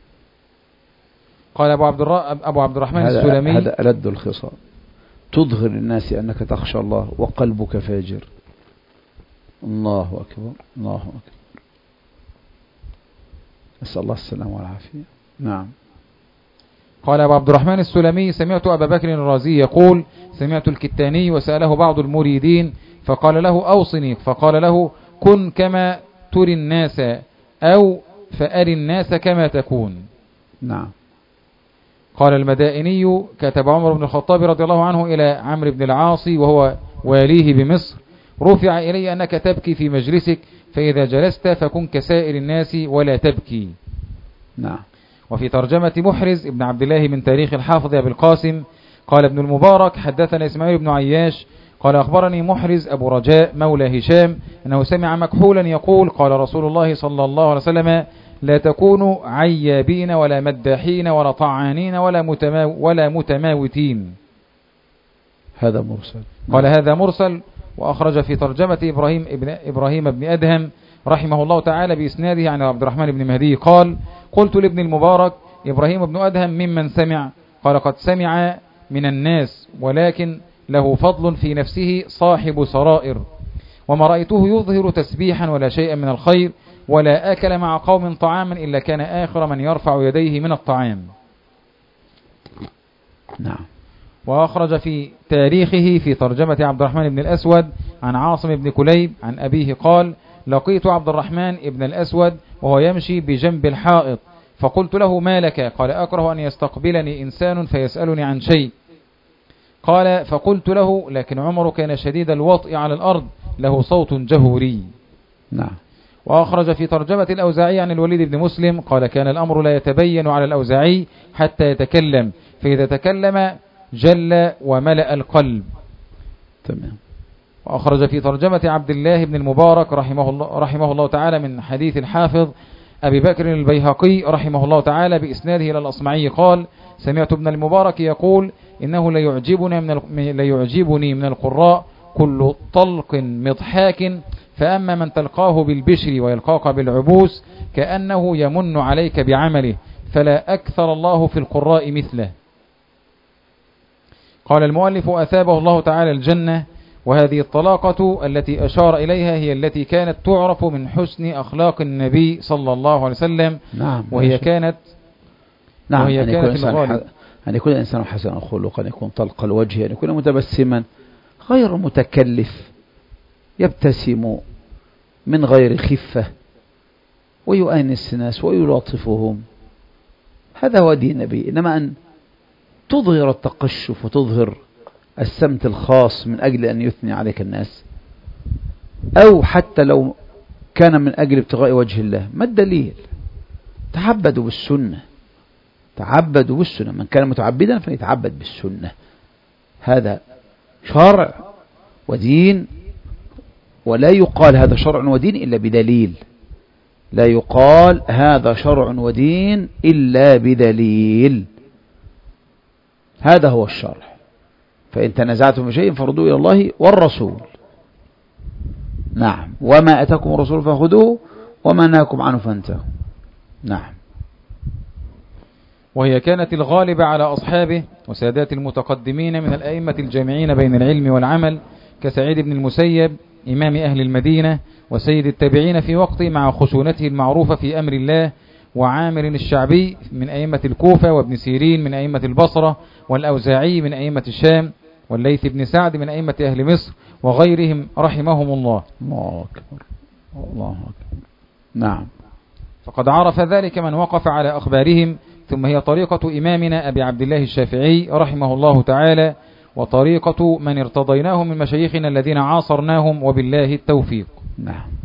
قال أبو عبد الرحمن السلمي هذا ألد الخصال، تظهر للناس أنك تخشى الله وقلبك فاجر. الله أكبر الله أكبر، نسأل الله السلامة والعافية. نعم. قال أبو عبد الرحمن السلمي سمعت أبا بكر الرازي يقول سمعت الكتاني وسأله بعض المريدين فقال له أوصني، فقال له كن كما تري الناس أو فأري الناس كما تكون. نعم. قال المدائني كتب عمر بن الخطاب رضي الله عنه إلى عمرو بن العاص وهو واليه بمصر رفع إلي أنك تبكي في مجلسك فإذا جلست فكن كسائر الناس ولا تبكي. نعم. وفي ترجمة محرز ابن عبد الله من تاريخ الحافظ أبي القاسم قال ابن المبارك حدثنا إسماعيل بن عياش قال أخبرني محرز أبو رجاء مولى هشام أنه سمع مكحولا يقول قال رسول الله صلى الله عليه وسلم لا تكونوا عيابين ولا مداحين ولا طعانين ولا متماوتين. هذا مرسل. قال هذا مرسل. وأخرج في ترجمة إبراهيم بن أدهم رحمه الله تعالى بإسناده عن عبد الرحمن بن مهدي قال قلت لابن المبارك إبراهيم بن أدهم ممن سمع؟ قال قد سمع من الناس ولكن له فضل في نفسه صاحب سرائر وما رأيته يظهر تسبيحا ولا شيئا من الخير ولا أكل مع قوم طعاما إلا كان آخر من يرفع يديه من الطعام. نعم. وأخرج في تاريخه في ترجمة عبد الرحمن بن الأسود عن عاصم بن كليب عن أبيه قال لقيت عبد الرحمن بن الأسود وهو يمشي بجنب الحائط فقلت له ما لك؟ قال أكره أن يستقبلني إنسان فيسألني عن شيء. قال فقلت له لكن عمر كان شديد الوطء على الأرض له صوت جهوري. نعم. وأخرج في ترجمة الأوزاعي عن الوليد بن مسلم قال كان الأمر لا يتبين على الأوزاعي حتى يتكلم فإذا تكلم جل وملأ القلب. تمام. وأخرج في ترجمة عبد الله بن المبارك رحمه الله تعالى من حديث الحافظ أبي بكر البيهقي رحمه الله تعالى بإسناده إلى الأصمعي قال سمعت ابن المبارك يقول إنه لا يعجبني من القراء كل طلق مضحاك فأما من تلقاه بالبشر ويلقاك بالعبوس كأنه يمن عليك بعمله فلا أكثر الله في القراء مثله. قال المؤلف أثابه الله تعالى الجنة. وهذه الطلاقة التي أشار إليها هي التي كانت تعرف من حسن أخلاق النبي صلى الله عليه وسلم. نعم. وهي كانت أن يكون الإنسان حسن الخلق، أن يكون طلق الوجه، أن يكون متبسما غير متكلف، يبتسم من غير خفة ويؤنس الناس ويلاطفهم، هذا هو دين النبي. إنما أن تظهر التقشف وتظهر السمت الخاص من أجل أن يثني عليك الناس، أو حتى لو كان من أجل ابتغاء وجه الله، ما الدليل؟ تعبدوا بالسنة، تعبدوا بالسنة، من كان متعبدا فليتعبد بالسنة. هذا شرع ودين، ولا يقال هذا شرع ودين إلا بدليل، لا يقال هذا شرع ودين إلا بدليل. هذا هو الشرع. فإن تنازعتم في شيء فردوه إلى الله والرسول. نعم. وما أتاكم الرسول فخذوه وما نهاكم عنه فانتهوا. نعم. وهي كانت الغالبة على أصحابه وسادات المتقدمين من الأئمة الجامعين بين العلم والعمل كسعيد بن المسيب إمام أهل المدينة وسيد التابعين في وقته مع خشونته المعروفة في أمر الله، وعامر الشعبي من أئمة الكوفة، وابن سيرين من أئمة البصرة، والأوزاعي من أئمة الشام، والليث بن سعد من أئمة أهل مصر وغيرهم رحمهم الله. الله أكبر الله أكبر. نعم. فقد عرف ذلك من وقف على أخبارهم. ثم هي طريقة إمامنا أبي عبد الله الشافعي رحمه الله تعالى، وطريقة من ارتضيناهم من مشايخنا الذين عاصرناهم، وبالله التوفيق. نعم.